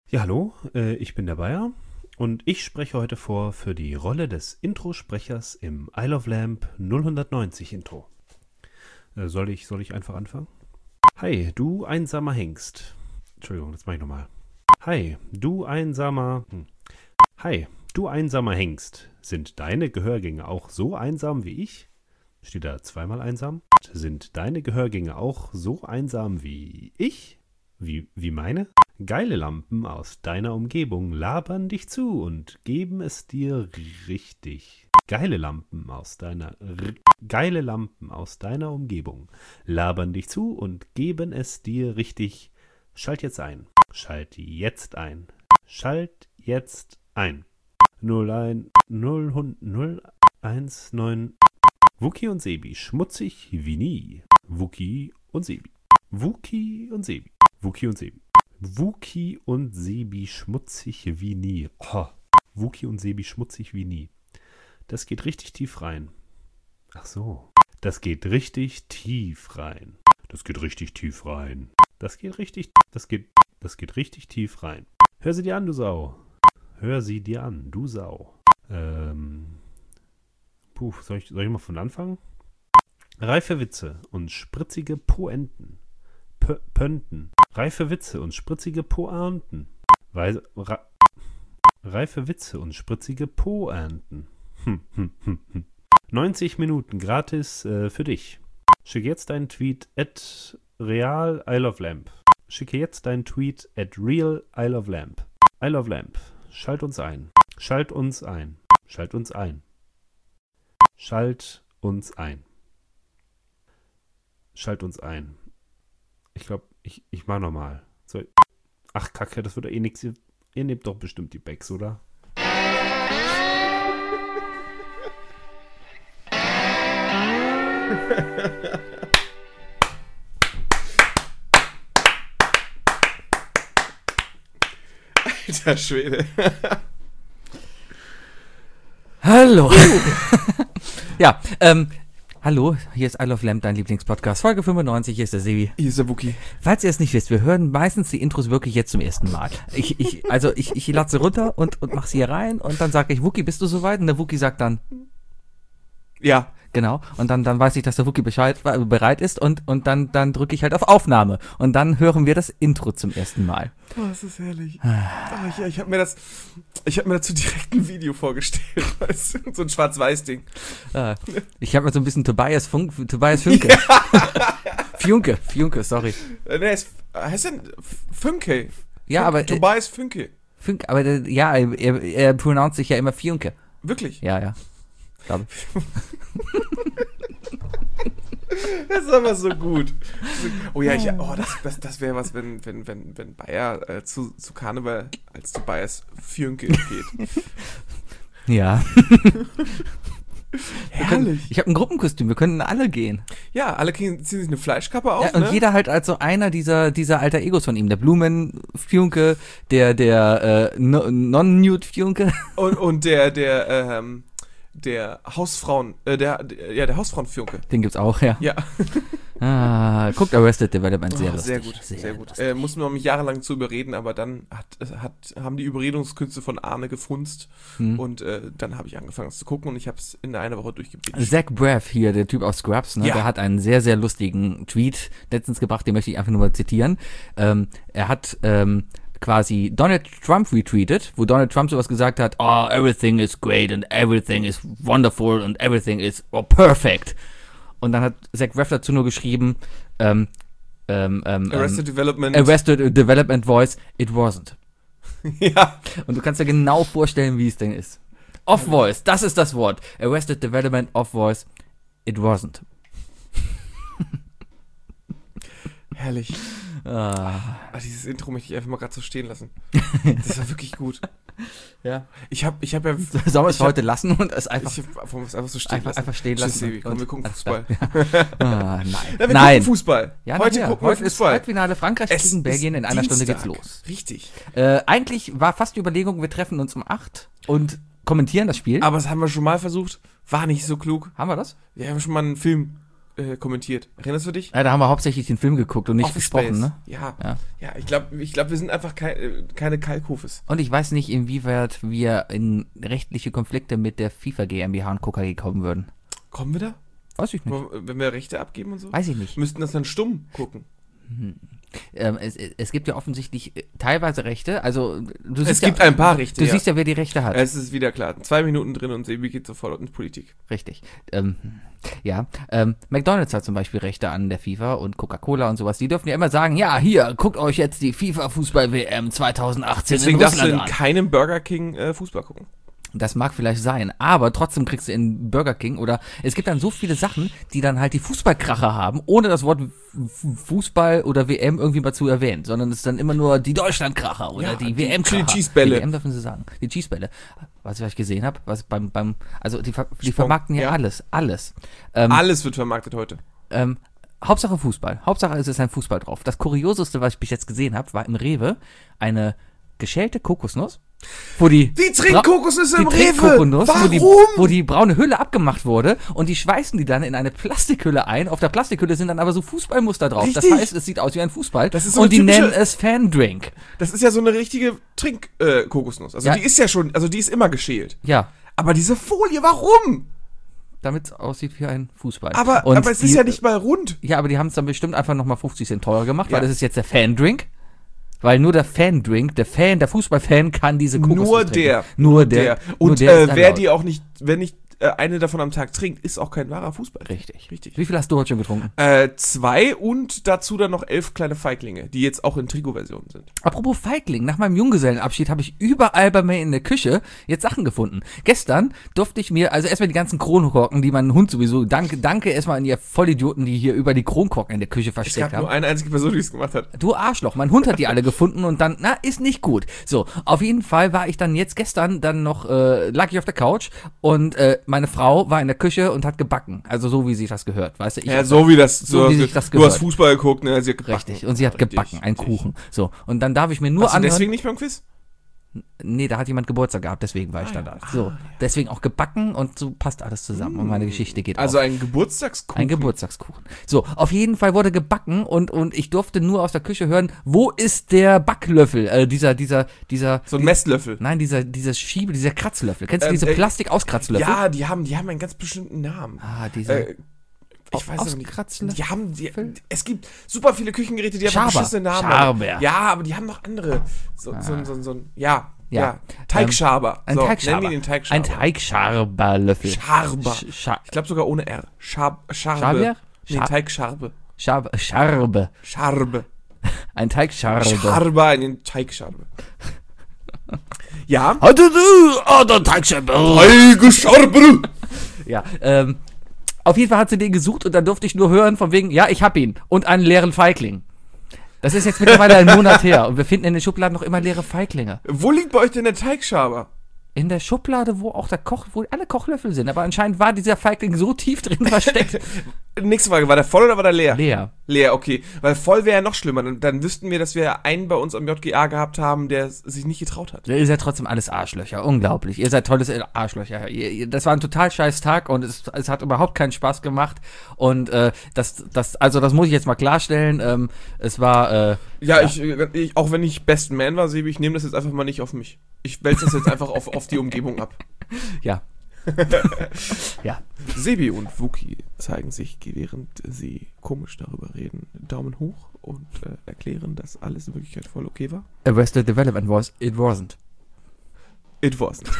Ja, hallo, ich bin der Bayer und ich spreche heute vor für die Rolle des Introsprechers im Isle of Lamp 090 Intro. Soll ich einfach anfangen? Hi, du einsamer Hengst. Entschuldigung, das mache ich nochmal. Hi, du einsamer Hengst. Sind deine Gehörgänge auch so einsam wie ich? Steht da zweimal einsam? Sind deine Gehörgänge auch so einsam wie ich? Wie meine? Geile Lampen aus deiner Umgebung labern dich zu und geben es dir richtig. Geile Lampen aus deiner Umgebung labern dich zu und geben es dir richtig. Schalt jetzt ein. Schalt jetzt ein. Schalt jetzt ein. 019 Wookie und Sebi, schmutzig wie nie. Wookie und Sebi. Wookie und Sebi. Wookie und Sebi. Wookie und Sebi, schmutzig wie nie. Oh, Wookie und Sebi, schmutzig wie nie. Das geht richtig tief rein. Ach so. Das geht richtig tief rein. Das geht richtig tief rein. Das geht richtig tief rein. Hör sie dir an, du Sau. Hör sie dir an, du Sau. Soll ich mal von Anfang? Reife Witze und spritzige Poenten. Pönten. Reife Witze und spritzige Poenten. Reife Witze und spritzige Poenten. 90 Minuten gratis für dich. Schicke jetzt deinen Tweet at real Isle of Lamp. Schicke jetzt deinen Tweet at real Isle of Lamp. Isle of Lamp. Schalt uns ein. Schalt uns ein. Schalt uns ein. Schalt uns ein. Schalt uns ein. Ich glaube, ich mach nochmal. So. Ach, Kacke, das wird doch eh nix. Ihr nehmt doch bestimmt die Bags, oder? Alter Schwede. Hallo. Ja, hallo, hier ist Isle of Lamp, dein Lieblingspodcast. Folge 95, hier ist der Sebi. Hier ist der Wookie. Falls ihr es nicht wisst, wir hören meistens die Intros wirklich jetzt zum ersten Mal. Ich lade sie runter und mach sie hier rein und dann sage ich, Wookie, bist du soweit? Und der Wookie sagt dann, ja. Genau, und dann weiß ich, dass der Wookie bereit ist und dann drücke ich halt auf Aufnahme und dann hören wir das Intro zum ersten Mal. Oh, das ist herrlich. Ich habe mir dazu direkt ein Video vorgestellt, weißt du? So ein Schwarz-Weiß-Ding. Ich habe mir so ein bisschen Tobias Funke. Ja. Funke, sorry. Heißt denn Funke? Ja, aber Tobias Funke. Funke, aber er pronounced sich ja immer Funke. Wirklich? Ja. Glaube ich. Das ist aber so gut. Oh ja, das wäre was, wenn Bayer zu Karneval als Tobias Funke geht. Ja. Herrlich. Ich habe ein Gruppenkostüm, wir könnten alle gehen. Ja, alle ziehen sich eine Fleischkappe auf, ja, und jeder halt als so einer dieser alter Egos von ihm. Der Blumen-Funke, der Non-Nude Funke. Und der Hausfrauen, der Hausfrauen-Funke. Den gibt's auch, ja. Ja. Guckt Arrested Development, sehr lustig. Sehr gut. Mussten wir mich jahrelang zu überreden, aber dann haben die Überredungskünste von Arne gefunzt und dann habe ich angefangen, es zu gucken und ich habe es in einer Woche durchgebinged. Zach Braff hier, der Typ aus Scrubs, ne, der hat einen sehr, sehr lustigen Tweet letztens gebracht, den möchte ich einfach nur mal zitieren. Er hat quasi Donald Trump retweetet, wo Donald Trump sowas gesagt hat, oh, everything is great and everything is wonderful and everything is perfect. Und dann hat Zach Braff dazu nur geschrieben, Arrested Development Voice, it wasn't. Ja. Und du kannst dir genau vorstellen, wie es denn ist. Off Voice, das ist das Wort. Arrested Development Off Voice, it wasn't. Herrlich. Dieses Intro möchte ich einfach mal gerade so stehen lassen. Das war wirklich gut. Ja. Ich hab ja... Sollen wir es heute lassen und es einfach... Wollen wir es einfach so stehen lassen? Einfach stehen lassen. Tschüss, Sebi, komm, wir gucken Fußball. Nein. Ja, wir gucken Fußball. Ja, heute gucken wir Fußball. Ist Halbfinale Frankreich gegen Belgien. In einer Stunde geht's los. Richtig. Eigentlich war fast die Überlegung, wir treffen uns um 8 und kommentieren das Spiel. Aber das haben wir schon mal versucht. War nicht so klug. Haben wir das? Ja, wir haben schon mal einen Film kommentiert. Erinnerst du dich? Ja, da haben wir hauptsächlich den Film geguckt und nicht Office gesprochen, Space. ne? Ja, ich glaube, wir sind einfach keine Kalkhofes. Und ich weiß nicht, inwieweit wir in rechtliche Konflikte mit der FIFA GmbH und KG kommen würden. Kommen wir da? Weiß ich nicht. Wenn wir Rechte abgeben und so? Weiß ich nicht. Müssten das dann stumm gucken. Es gibt ja offensichtlich teilweise Rechte, also es gibt ein paar Rechte, Du siehst ja, wer die Rechte hat. Es ist wieder klar. 2 Minuten drin und Sebi geht sofort in Politik. Richtig. McDonald's hat zum Beispiel Rechte an der FIFA und Coca-Cola und sowas. Die dürfen ja immer sagen, ja, hier, guckt euch jetzt die FIFA-Fußball-WM 2018 Deswegen in Russland darfst du in an. keinem Burger King Fußball gucken. Das mag vielleicht sein, aber trotzdem kriegst du in Burger King oder es gibt dann so viele Sachen, die dann halt die Fußballkracher haben, ohne das Wort Fußball oder WM irgendwie mal zu erwähnen, sondern es ist dann immer nur die Deutschlandkracher oder die WM-Kracher. Die Cheesebälle. Die WM dürfen sie sagen. Die Cheesebälle. Was ich gesehen habe, also die vermarkten hier alles. Alles wird vermarktet heute. Hauptsache Fußball. Hauptsache es ist ein Fußball drauf. Das Kurioseste, was ich bis jetzt gesehen habe, war im Rewe eine geschälte Kokosnuss, wo die Trinkkokosnüsse im Rewe. Warum? Wo die braune Hülle abgemacht wurde und die schweißen die dann in eine Plastikhülle ein. Auf der Plastikhülle sind dann aber so Fußballmuster drauf. Richtig. Das heißt, es sieht aus wie ein Fußball. Das ist so und die nennen es Fan-Drink. Das ist ja so eine richtige Trink-Kokosnuss. Also die ist ja schon, also die ist immer geschält. Ja. Aber diese Folie, warum? Damit es aussieht wie ein Fußball. Aber es ist ja nicht mal rund. Ja, aber die haben es dann bestimmt einfach nochmal 50 Cent teurer gemacht, weil das ist jetzt der Fan-Drink. Weil nur der Fan-Drink, der Fußballfan kann diese Kokosnuss trinken. Nur der. Und wer nicht eine davon am Tag trinkt, ist auch kein wahrer Fußball. Richtig. Wie viel hast du heute schon getrunken? 2 und dazu dann noch 11 kleine Feiglinge, die jetzt auch in Trikotversionen sind. Apropos Feigling, nach meinem Junggesellenabschied habe ich überall bei mir in der Küche jetzt Sachen gefunden. Gestern durfte ich mir, also erstmal die ganzen Kronkorken, die mein Hund sowieso, danke erstmal an ihr Vollidioten, die hier über die Kronkorken in der Küche versteckt haben. Es gab nur eine einzige Person, die es gemacht hat. Du Arschloch, mein Hund hat die alle gefunden und dann, ist nicht gut. So, auf jeden Fall war ich dann jetzt gestern dann noch, lag ich auf der Couch und meine Frau war in der Küche und hat gebacken. Also so, wie sich das gehört, weißt du? Wie sich das gehört. Du hast Fußball geguckt, ne? Sie hat gebacken. Richtig, und sie hat gebacken, einen Kuchen. So, und dann darf ich mir nur anhören. Hast du deswegen nicht beim Quiz? Nee, da hat jemand Geburtstag gehabt, deswegen war ich da. So, deswegen auch gebacken und so passt alles zusammen und meine Geschichte geht also ein Geburtstagskuchen. Ein Geburtstagskuchen. So, auf jeden Fall wurde gebacken und ich durfte nur aus der Küche hören, wo ist der Backlöffel? Dieser. So ein Messlöffel. Nein, dieser Kratzlöffel. Kennst du diese Plastikauskratslöffel? Ja, die haben einen ganz bestimmten Namen. Ich weiß es nicht. Es gibt super viele Küchengeräte, die haben beschissene Namen. Schaber. Ja, aber die haben noch andere. Teigschaber. Ein Teigschaber. Nennen wir den Teigschaber. Ein Teigschaberlöffel. Scharber. Ich glaube sogar ohne R. Scharbe. Nee, Teigscharbe. Scharbe. Ein Teigscharbe. Scharbe in den Teigscharbe. Ja. Teigscharbe. Teigscharbe. Ja, auf jeden Fall hat sie den gesucht und dann durfte ich nur hören von wegen, ja, ich hab ihn. Und einen leeren Feigling. Das ist jetzt mittlerweile ein Monat her und wir finden in den Schubladen noch immer leere Feiglinge. Wo liegt bei euch denn der Teigschaber? In der Schublade, wo alle Kochlöffel sind. Aber anscheinend war dieser Feigling so tief drin versteckt. Nächste Frage, war der voll oder war der leer? Leer, okay. Weil voll wäre ja noch schlimmer. Dann wüssten wir, dass wir einen bei uns am JGA gehabt haben, der sich nicht getraut hat. Ihr seid trotzdem alles Arschlöcher. Unglaublich. Ihr seid tolles Arschlöcher. Das war ein total scheiß Tag und es hat überhaupt keinen Spaß gemacht. Und das muss ich jetzt mal klarstellen. Es war... Ich, auch wenn ich Best Man war, Sebi, ich nehme das jetzt einfach mal nicht auf mich. Ich wälze das jetzt einfach auf die Umgebung ab. Ja. Ja. Sebi und Wookie zeigen sich, während sie komisch darüber reden, Daumen hoch und erklären, dass alles in Wirklichkeit voll okay war. Arrested Development it wasn't. It wasn't.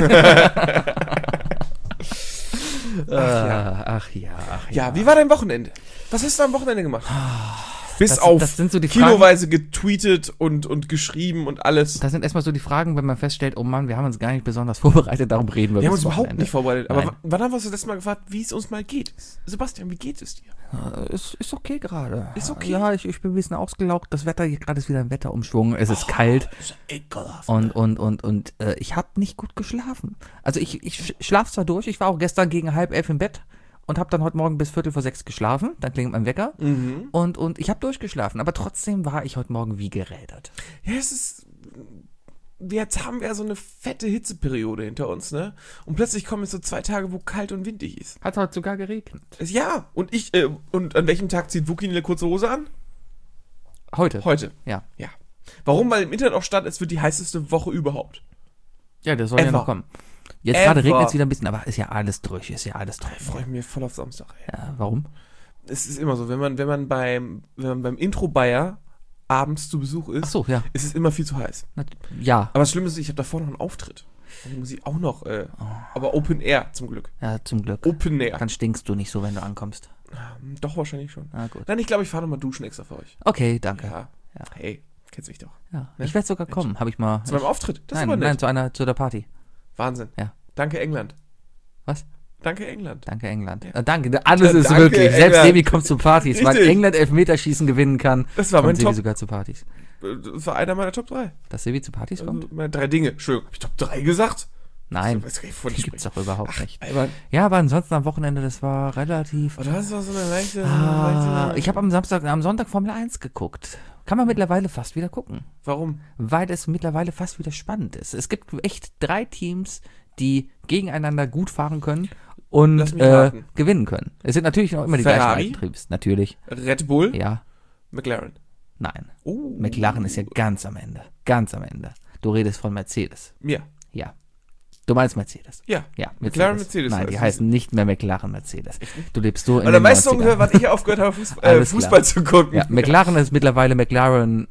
Ach ja. Ja, wie war dein Wochenende? Was hast du am Wochenende gemacht? Das sind so die kiloweise Fragen, getweetet und geschrieben und alles. Das sind erstmal so die Fragen, wenn man feststellt, oh Mann, wir haben uns gar nicht besonders vorbereitet, darum reden wir. Wir haben uns überhaupt nicht vorbereitet. Aber wann haben wir uns das letzte Mal gefragt, wie es uns mal geht? Sebastian, wie geht es dir? Ist okay gerade. Ist okay? Ja, ich bin ein bisschen ausgelaugt. Das Wetter, gerade ist wieder ein Wetterumschwung. Es ist kalt. Ist ekelhaft. Und ich habe nicht gut geschlafen. Also ich schlafe zwar durch, ich war auch gestern gegen 10:30 im Bett. Und habe dann heute Morgen bis 5:45 geschlafen. Dann klingelt mein Wecker. Mhm. Und ich habe durchgeschlafen. Aber trotzdem war ich heute Morgen wie gerädert. Ja, es ist... jetzt haben wir so eine fette Hitzeperiode hinter uns, ne? Und plötzlich kommen jetzt so 2 Tage, wo kalt und windig ist. Hat heute sogar geregnet. Ja, und und an welchem Tag zieht Wookie eine kurze Hose an? Heute. Heute. Ja. Ja. Warum? Weil im Internet auch stand, es wird die heißeste Woche überhaupt. Ja, das soll ja noch kommen. Jetzt gerade regnet es wieder ein bisschen, aber ist ja alles durch, Da freue ich mich voll auf Samstag, ey. Ja, warum? Es ist immer so, wenn man beim Intro-Bayer abends zu Besuch ist, ach so, ja. ist es immer viel zu heiß. Ja. Aber das Schlimme ist, ich habe davor noch einen Auftritt. Den muss ich auch noch, aber Open Air zum Glück. Ja, zum Glück. Open Air. Dann stinkst du nicht so, wenn du ankommst. Doch, wahrscheinlich schon. Ah, gut. Nein, ich glaube, ich fahre nochmal duschen extra für euch. Okay, danke. Ja. Hey, kennst mich doch. Ja. Ne? Ich werde sogar kommen, habe ich mal. Zu meinem Auftritt? Das ist aber nett. Nein, zu der Party. Wahnsinn. Ja. Danke, England. Was? Danke, England. Danke, England. Ja. Danke, alles ist Danke, wirklich. England. Selbst Sebi kommt zu Partys. Richtig. Weil England Elfmeterschießen gewinnen kann, Das war mein kommt Sebi Top. sogar zu Partys. Das war einer meiner Top 3. Dass Sebi zu Partys kommt? Also meine 3 Dinge. Entschuldigung, habe ich Top 3 gesagt? Nein, Ich weiß gar nicht, wovon die ich gibt's spreche. doch überhaupt nicht. Aber Ja, aber ansonsten am Wochenende, das war relativ... das war so eine leichte... Ich habe am Sonntag Formel 1 geguckt. Kann man mittlerweile fast wieder gucken. Warum? Weil es mittlerweile fast wieder spannend ist. Es gibt echt 3 Teams, die gegeneinander gut fahren können und Lass mich raten. gewinnen können. Es sind natürlich noch immer die Ferrari? gleichen Betriebs. Natürlich. Red Bull? Ja. McLaren. Nein. Oh. McLaren ist ja ganz am Ende. Ganz am Ende. Du redest von Mercedes. Ja. Ja. Du meinst Mercedes? Ja. Ja, McLaren, Mercedes Nein, die heißt heißen nicht mehr McLaren Mercedes. Du lebst so in Oder den weißt du 90ern. ungefähr, wann ich aufgehört habe, Alles Fußball zu gucken? Ja, McLaren ist mittlerweile McLaren.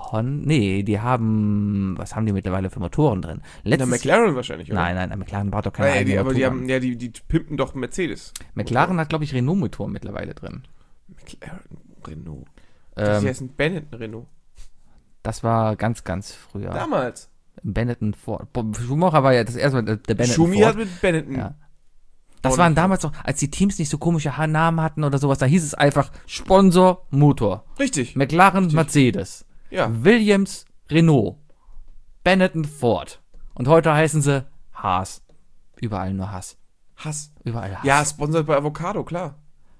Nee, die haben. Was haben die mittlerweile für Motoren drin? Na, McLaren wahrscheinlich, oder? Nein, McLaren baut doch keine Nein, eigenen aber die Motoren. haben, die pimpen doch Mercedes. McLaren hat, glaube ich, Renault-Motoren mittlerweile drin. McLaren, Renault. Die Ähm, heißen Benetton Renault. das war ganz, ganz früher. Damals. Benetton Ford. Schumacher war ja das erste Mal der Benetton Schumi Ford. hat mit Benetton. Ja. Das Und- waren damals noch, als die Teams nicht so komische Namen hatten oder sowas, da hieß es einfach Sponsor Motor. Richtig. McLaren Mercedes. Ja. Williams Renault. Benetton Ford. Und heute heißen sie Haas. Überall nur Haas. Hass. Überall Haas. Ja, sponsert bei Avocado, klar.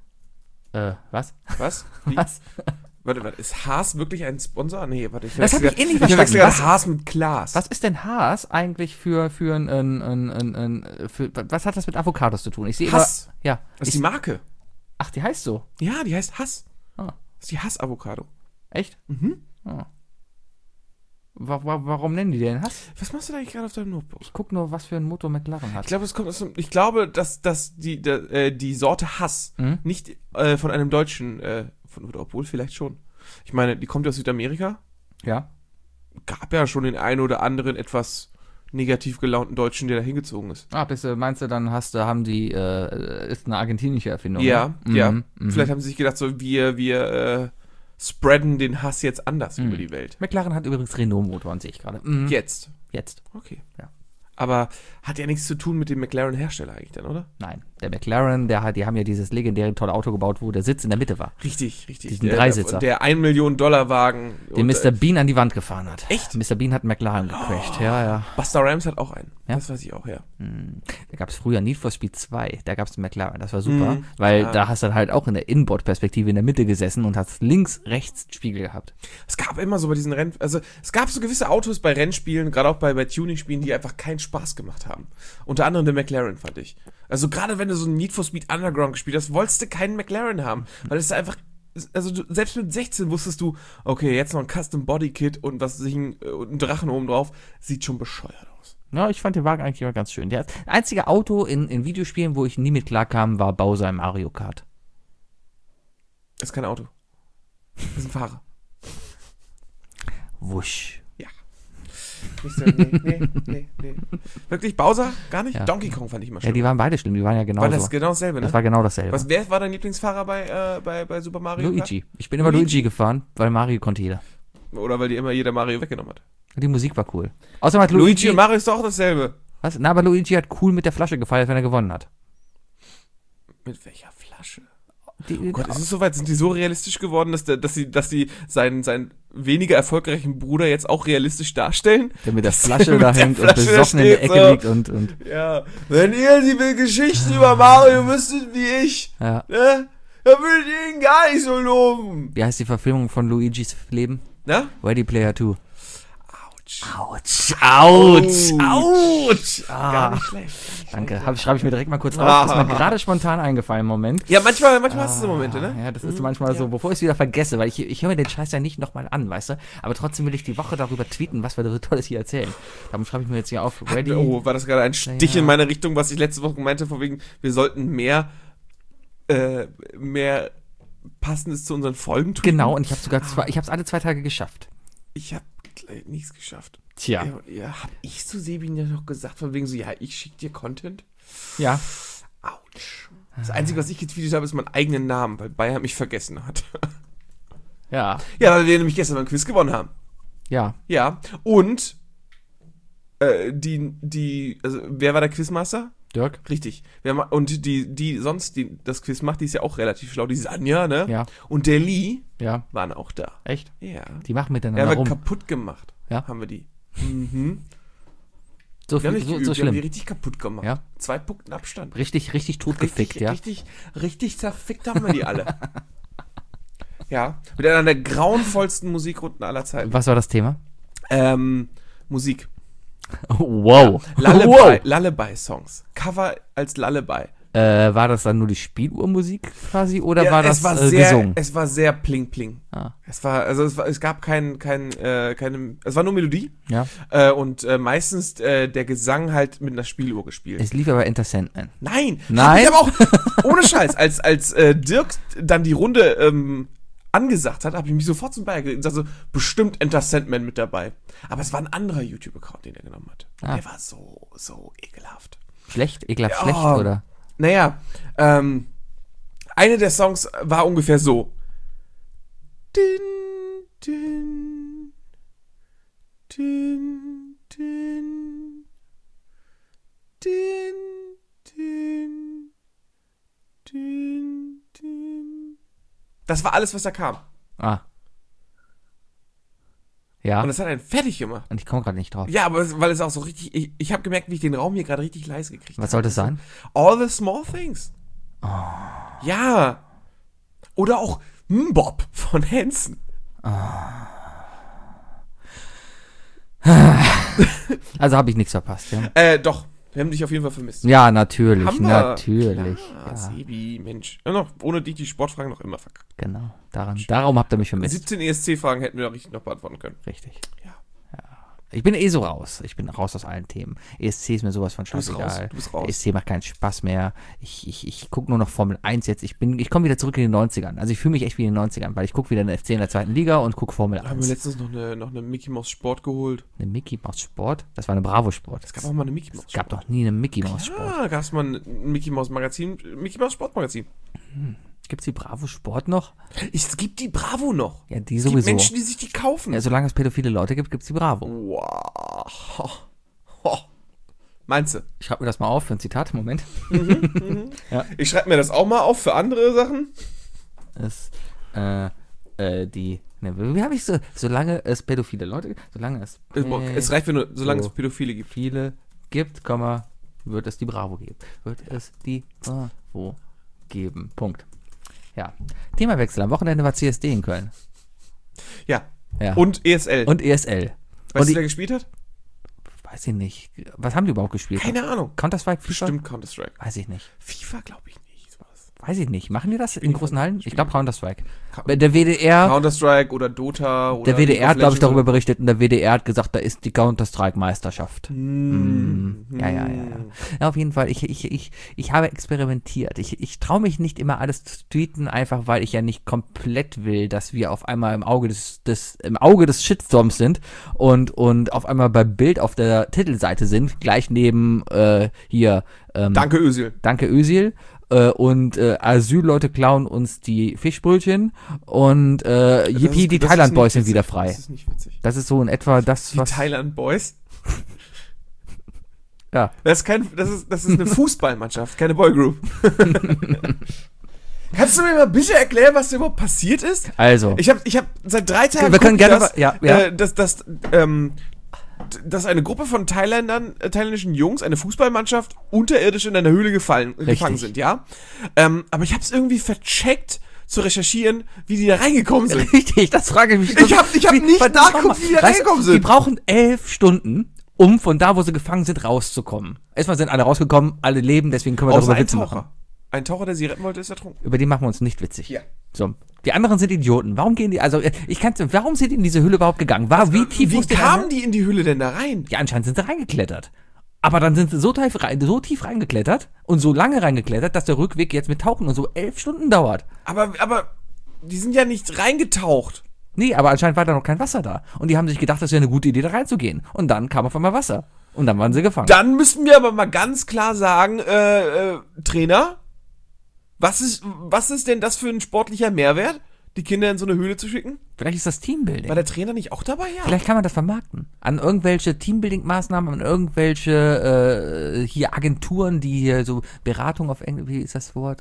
Was? Was? Wie? Was? Warte, ist Haas wirklich ein Sponsor? Nee, warte. Das hab ich eh nicht Ich verstanden. verwechsel gerade Was- Haas mit Klaas. Was ist denn Haas eigentlich für was hat das mit Avocados zu tun? Ich sehe immer, Hass. ja. Das ist die Marke. Ach, die heißt so. Ja, die heißt Hass. Ah. Das ist die Hass-Avocado. Echt? Mhm. Ah. Warum nennen die den Hass? Was machst du da eigentlich gerade auf deinem Notebook? Ich guck nur, was für ein Motor McLaren hat. Ich glaube, es kommt aus ich glaube, dass die Sorte Hass Mhm. nicht von einem Deutschen, oder obwohl vielleicht schon. Ich meine, die kommt ja aus Südamerika. Ja. Gab ja schon den einen oder anderen etwas negativ gelaunten Deutschen, der da hingezogen ist. Meinst du, dann haben die, ist eine argentinische Erfindung? Ja, ne? ja. Mhm. Vielleicht haben sie sich gedacht, so wir spreaden den Hass jetzt anders über die Welt. McLaren hat übrigens Renault-Motoren, sehe ich gerade. Mhm. Jetzt. Jetzt. Okay. Ja. Aber hat ja nichts zu tun mit dem McLaren-Hersteller eigentlich dann, oder? Nein. Der McLaren, die haben ja dieses legendäre tolle Auto gebaut, wo der Sitz in der Mitte war. Richtig. Diesen Dreisitzer. Der 1 Million Dollar Wagen. Den Und, Mr. Bean an die Wand gefahren hat. Echt? Mr. Bean hat einen McLaren gecrashed, ja. Busta Rhymes hat auch einen. Ja? Das weiß ich auch, ja. Da gab es früher Need for Speed 2, da gab es einen McLaren, das war super, Mhm. weil Ja. da hast du halt auch in der Inboard-Perspektive in der Mitte gesessen und hast links, rechts Spiegel gehabt. Es gab immer so bei diesen es gab so gewisse Autos bei Rennspielen, gerade auch bei Tuning-Spielen, die einfach keinen Spaß gemacht haben. Unter anderem der McLaren, fand ich. Also gerade wenn du so ein Need for Speed Underground gespielt hast, wolltest du keinen McLaren haben, weil es einfach, also selbst mit 16 wusstest du, okay, jetzt noch ein Custom Body Kit und ein Drachen oben drauf, sieht schon bescheuert aus. Ja, ich fand den Wagen eigentlich immer ganz schön. Das einzige Auto in Videospielen, wo ich nie mit klarkam, war Bowser im Mario Kart. Das ist kein Auto. Das ist ein Fahrer. Wusch. Nicht so, nee. Wirklich, Bowser? Gar nicht? Ja. Donkey Kong fand ich immer Ja, schlimm. die waren beide schlimm, die waren ja genauso. War das genau dasselbe, ne? Das war genau dasselbe. Wer war dein Lieblingsfahrer bei Super Mario Kart? Luigi. Ich bin immer Luigi gefahren, weil Mario konnte jeder. Oder weil dir immer jeder Mario weggenommen hat? Die Musik war cool. Außerdem hat Luigi und Mario ist doch auch dasselbe. Was? Na, aber Luigi hat cool mit der Flasche gefeiert, wenn er gewonnen hat. Mit welcher Flasche? Die, Oh Gott, ist es soweit? Sind die so realistisch geworden, dass sie seinen weniger erfolgreichen Bruder jetzt auch realistisch darstellen? der mit der Flasche mit da der hängt und Flasche da besoffen in der steht, Ecke so. liegt und Ja. Wenn ihr die Geschichten über Mario wüsstet wie ich, ja. ne? Dann würdet ihr ihn gar nicht so loben. Wie heißt die Verfilmung von Luigis Leben? Na? Ready Player 2. Autsch. Autsch. Autsch. Gar nicht schlecht. Danke. Schreibe ich mir direkt mal kurz auf. Das ist mir gerade spontan eingefallen im Moment. Ja, manchmal hast du so Momente, ne? Ja, das ist manchmal so, bevor ich es wieder vergesse, weil ich höre mir den Scheiß ja nicht nochmal an, weißt du? Aber trotzdem will ich die Woche darüber tweeten, was wir da so Tolles hier erzählen. Darum schreibe ich mir jetzt hier auf. Ready. Oh, war das gerade ein Stich in meine Richtung, was ich letzte Woche meinte, von wegen, wir sollten mehr Passendes zu unseren Folgen tun? Genau, und ich habe es alle 2 Tage geschafft. Ich habe nichts geschafft. Tja. Ja, hab ich zu Sebin ja noch gesagt, von wegen so, ja, ich schicke dir Content? Ja. Autsch. Das Einzige, was ich getweetet habe, ist meinen eigenen Namen, weil Bayern mich vergessen hat. Ja. Ja, weil wir nämlich gestern beim Quiz gewonnen haben. Ja. Ja, und also wer war der Quizmaster? Dirk? Richtig. Und die das Quiz macht, die ist ja auch relativ schlau, die Sanja, ne? Ja. Und der Lee Ja. waren auch da. Echt? Ja. Die machen Ja, miteinander haben wir rum. kaputt gemacht. Ja. Haben wir die. Mhm. So, Wir haben nicht geübt, so wir haben die schlimm. richtig kaputt gemacht. Ja. 2 Punkten Abstand. Richtig totgefickt, ja. Richtig zerfickt haben wir die alle. Ja. Mit einer der grauenvollsten Musikrunden aller Zeiten. Was war das Thema? Musik. Wow. Lullaby-Songs. Cover als Lullaby. War das dann nur die Spieluhrmusik quasi oder war das gesungen? Es war sehr pling-pling. Ah. Es gab es war nur Melodie. Ja. Und meistens der Gesang halt mit einer Spieluhr gespielt. Es lief aber Enter Sandman. Nein! Nein? Ich aber auch, ohne Scheiß, als Dirk dann die Runde angesagt hat, habe ich mich sofort zum Bayer gelegt und gesagt so, bestimmt Enter Sandman mit dabei. Aber es war ein anderer YouTube-Account, den er genommen hat. Und der war so ekelhaft. Schlecht? Ekelhaft Ja. schlecht, oder? Naja, eine der Songs war ungefähr so. Din, din, din, din, din, din, din, din. Das war alles, was da kam. Ah. Ja. Und das hat einen fertig gemacht. Und ich komme gerade nicht drauf. Ja, aber weil es auch so richtig, ich habe gemerkt, wie ich den Raum hier gerade richtig leise gekriegt habe. Was soll das sein? All the Small Things. Oh. Ja. Oder auch Bob von Hanson. Also habe ich nichts verpasst, ja. Doch. Wir haben dich auf jeden Fall vermisst. Ja, natürlich, Haben wir. natürlich. Klar, Ja, Sebi, Mensch. Ja, noch, ohne dich die Sportfragen noch immer verkackt. genau. Darum habt ihr mich vermisst. 17 ESC-Fragen hätten wir doch richtig noch beantworten können. Richtig. Ja. Ich bin so raus. Ich bin raus aus allen Themen. ESC ist mir sowas von scheißegal. Du bist raus. ESC macht keinen Spaß mehr. Ich gucke nur noch Formel 1 jetzt. Ich komme wieder zurück in den 90ern. Also ich fühle mich echt wie in den 90ern, weil ich gucke wieder eine FC in der 2. Liga und gucke Formel Da haben wir 1. letztens noch eine Mickey Mouse Sport geholt. Eine Mickey Maus Sport? Das war eine Bravo Sport. Es gab auch mal eine Mickey Mouse Es gab doch nie eine Mickey Maus Sport. Ja, gab es mal ein Mickey Mouse Magazin, Mickey Mouse Sportmagazin. Gibt's die Bravo Sport noch? Es gibt die Bravo noch. Ja, die Es gibt sowieso. Menschen, die sich die kaufen. Ja, solange es pädophile Leute gibt, gibt's die Bravo. Wow. Ho. Meinst du? Ich schreibe mir das mal auf für ein Zitat. Moment. Ich schreibe mir das auch mal auf für andere Sachen. Wie habe ich so? Solange es pädophile Leute gibt, solange es Es reicht, solange es Pädophile gibt. viele gibt, wird es die Bravo geben. Wird es die Bravo geben. Punkt. Ja. Themawechsel. Am Wochenende war CSD in Köln. Ja. Ja. Und ESL. Und ESL. Weißt du, wer gespielt hat? Weiß ich nicht. Was haben die überhaupt gespielt? Keine Ahnung. Counter-Strike, FIFA? Bestimmt Counter-Strike. Weiß ich nicht. FIFA glaube ich nicht. Weiß ich nicht. Machen die das in großen Hallen? Ich glaube Counter-Strike. Ka- Der WDR, Counter-Strike oder Dota oder der WDR League of hat, glaube ich, Legends. darüber berichtet und der WDR hat gesagt, da ist die Counter-Strike-Meisterschaft. Ja, auf jeden Fall. Ich habe experimentiert. Ich traue mich nicht immer alles zu tweeten, einfach weil ich ja nicht komplett will, dass wir auf einmal im Auge des Shitstorms sind und auf einmal bei Bild auf der Titelseite sind, gleich neben hier Danke, Özil. Danke Özil. Und Asylleute klauen uns die Fischbrötchen und Yippie, die Thailand Boys sind wieder frei. Das ist nicht witzig. Das ist so in etwa das, Die was... Thailand Boys? Ja. Das ist eine Fußballmannschaft, keine Boygroup. Kannst du mir mal bitte erklären, was da überhaupt passiert ist? Also. Ich hab seit 3 Tagen Wir können gerne... dass eine Gruppe von thailändischen Jungs, eine Fußballmannschaft, unterirdisch in einer Höhle gefangen sind, ja? Aber ich hab's irgendwie vercheckt, zu recherchieren, wie die da reingekommen sind. Richtig, das frage ich mich. Ich hab nicht nachgeguckt, wie die da reingekommen sind. Die brauchen 11 Stunden, um von da, wo sie gefangen sind, rauszukommen. Erstmal sind alle rausgekommen, alle leben, deswegen können wir Außer darüber ein Witze machen. Taucher. Ein Taucher, der sie retten wollte, ist ertrunken. Über den machen wir uns nicht witzig. Ja. So. Die anderen sind Idioten. Warum gehen die, also, warum sind die in diese Hülle überhaupt gegangen? Wie tief Wie kamen die in die Hülle denn da rein? Ja, anscheinend sind sie reingeklettert. Aber dann sind sie so tief reingeklettert und so lange reingeklettert, dass der Rückweg jetzt mit Tauchen und so 11 Stunden dauert. Aber die sind ja nicht reingetaucht. Nee, aber anscheinend war da noch kein Wasser da. Und die haben sich gedacht, das wäre eine gute Idee, da reinzugehen. Und dann kam auf einmal Wasser. Und dann waren sie gefangen. Dann müssen wir aber mal ganz klar sagen, Trainer, was ist denn das für ein sportlicher Mehrwert, die Kinder in so eine Höhle zu schicken? Vielleicht ist das Teambuilding. War der Trainer nicht auch dabei? Ja. Vielleicht kann man das vermarkten. An irgendwelche Teambuilding-Maßnahmen, an irgendwelche hier Agenturen, die hier so Beratung auf Englisch, wie ist das Wort?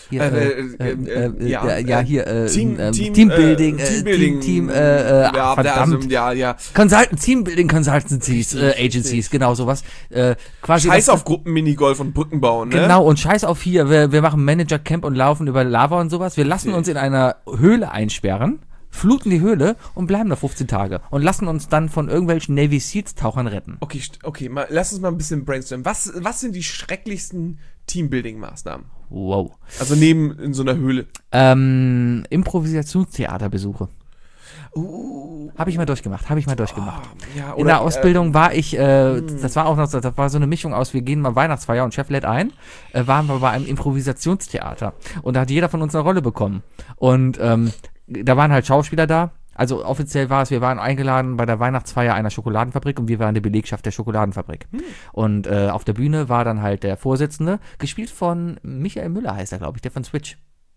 Teambuilding, verdammt. Teambuilding Consultancies, Agencies, genau sowas. Quasi Scheiß auf Gruppen-Minigolf und Brückenbauen, ne? Genau, und scheiß auf hier, wir machen Manager-Camp und laufen über Lava und sowas. Wir lassen uns in einer Höhle einsperren, fluten die Höhle und bleiben da 15 Tage und lassen uns dann von irgendwelchen Navy Seals Tauchern retten. Okay, lass uns mal ein bisschen brainstormen. Was sind die schrecklichsten Teambuilding-Maßnahmen? Wow. Also neben in so einer Höhle. Improvisationstheaterbesuche. Habe ich mal durchgemacht. Ja, in der Ausbildung war ich, das war so eine Mischung aus, wir gehen mal Weihnachtsfeier und Chef lädt ein, waren wir bei einem Improvisationstheater. Und da hat jeder von uns eine Rolle bekommen. Und da waren halt Schauspieler da. Also offiziell war es, wir waren eingeladen bei der Weihnachtsfeier einer Schokoladenfabrik und wir waren die Belegschaft der Schokoladenfabrik. Und auf der Bühne war dann halt der Vorsitzende, gespielt von Michael Müller heißt er, glaube ich, der von Switch.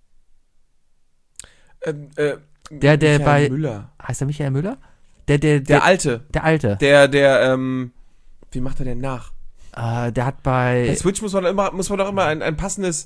Der bei Müller. Heißt er Michael Müller? Der Alte. Der Alte. Wie macht er denn nach? Der hat bei Switch muss man doch immer ein passendes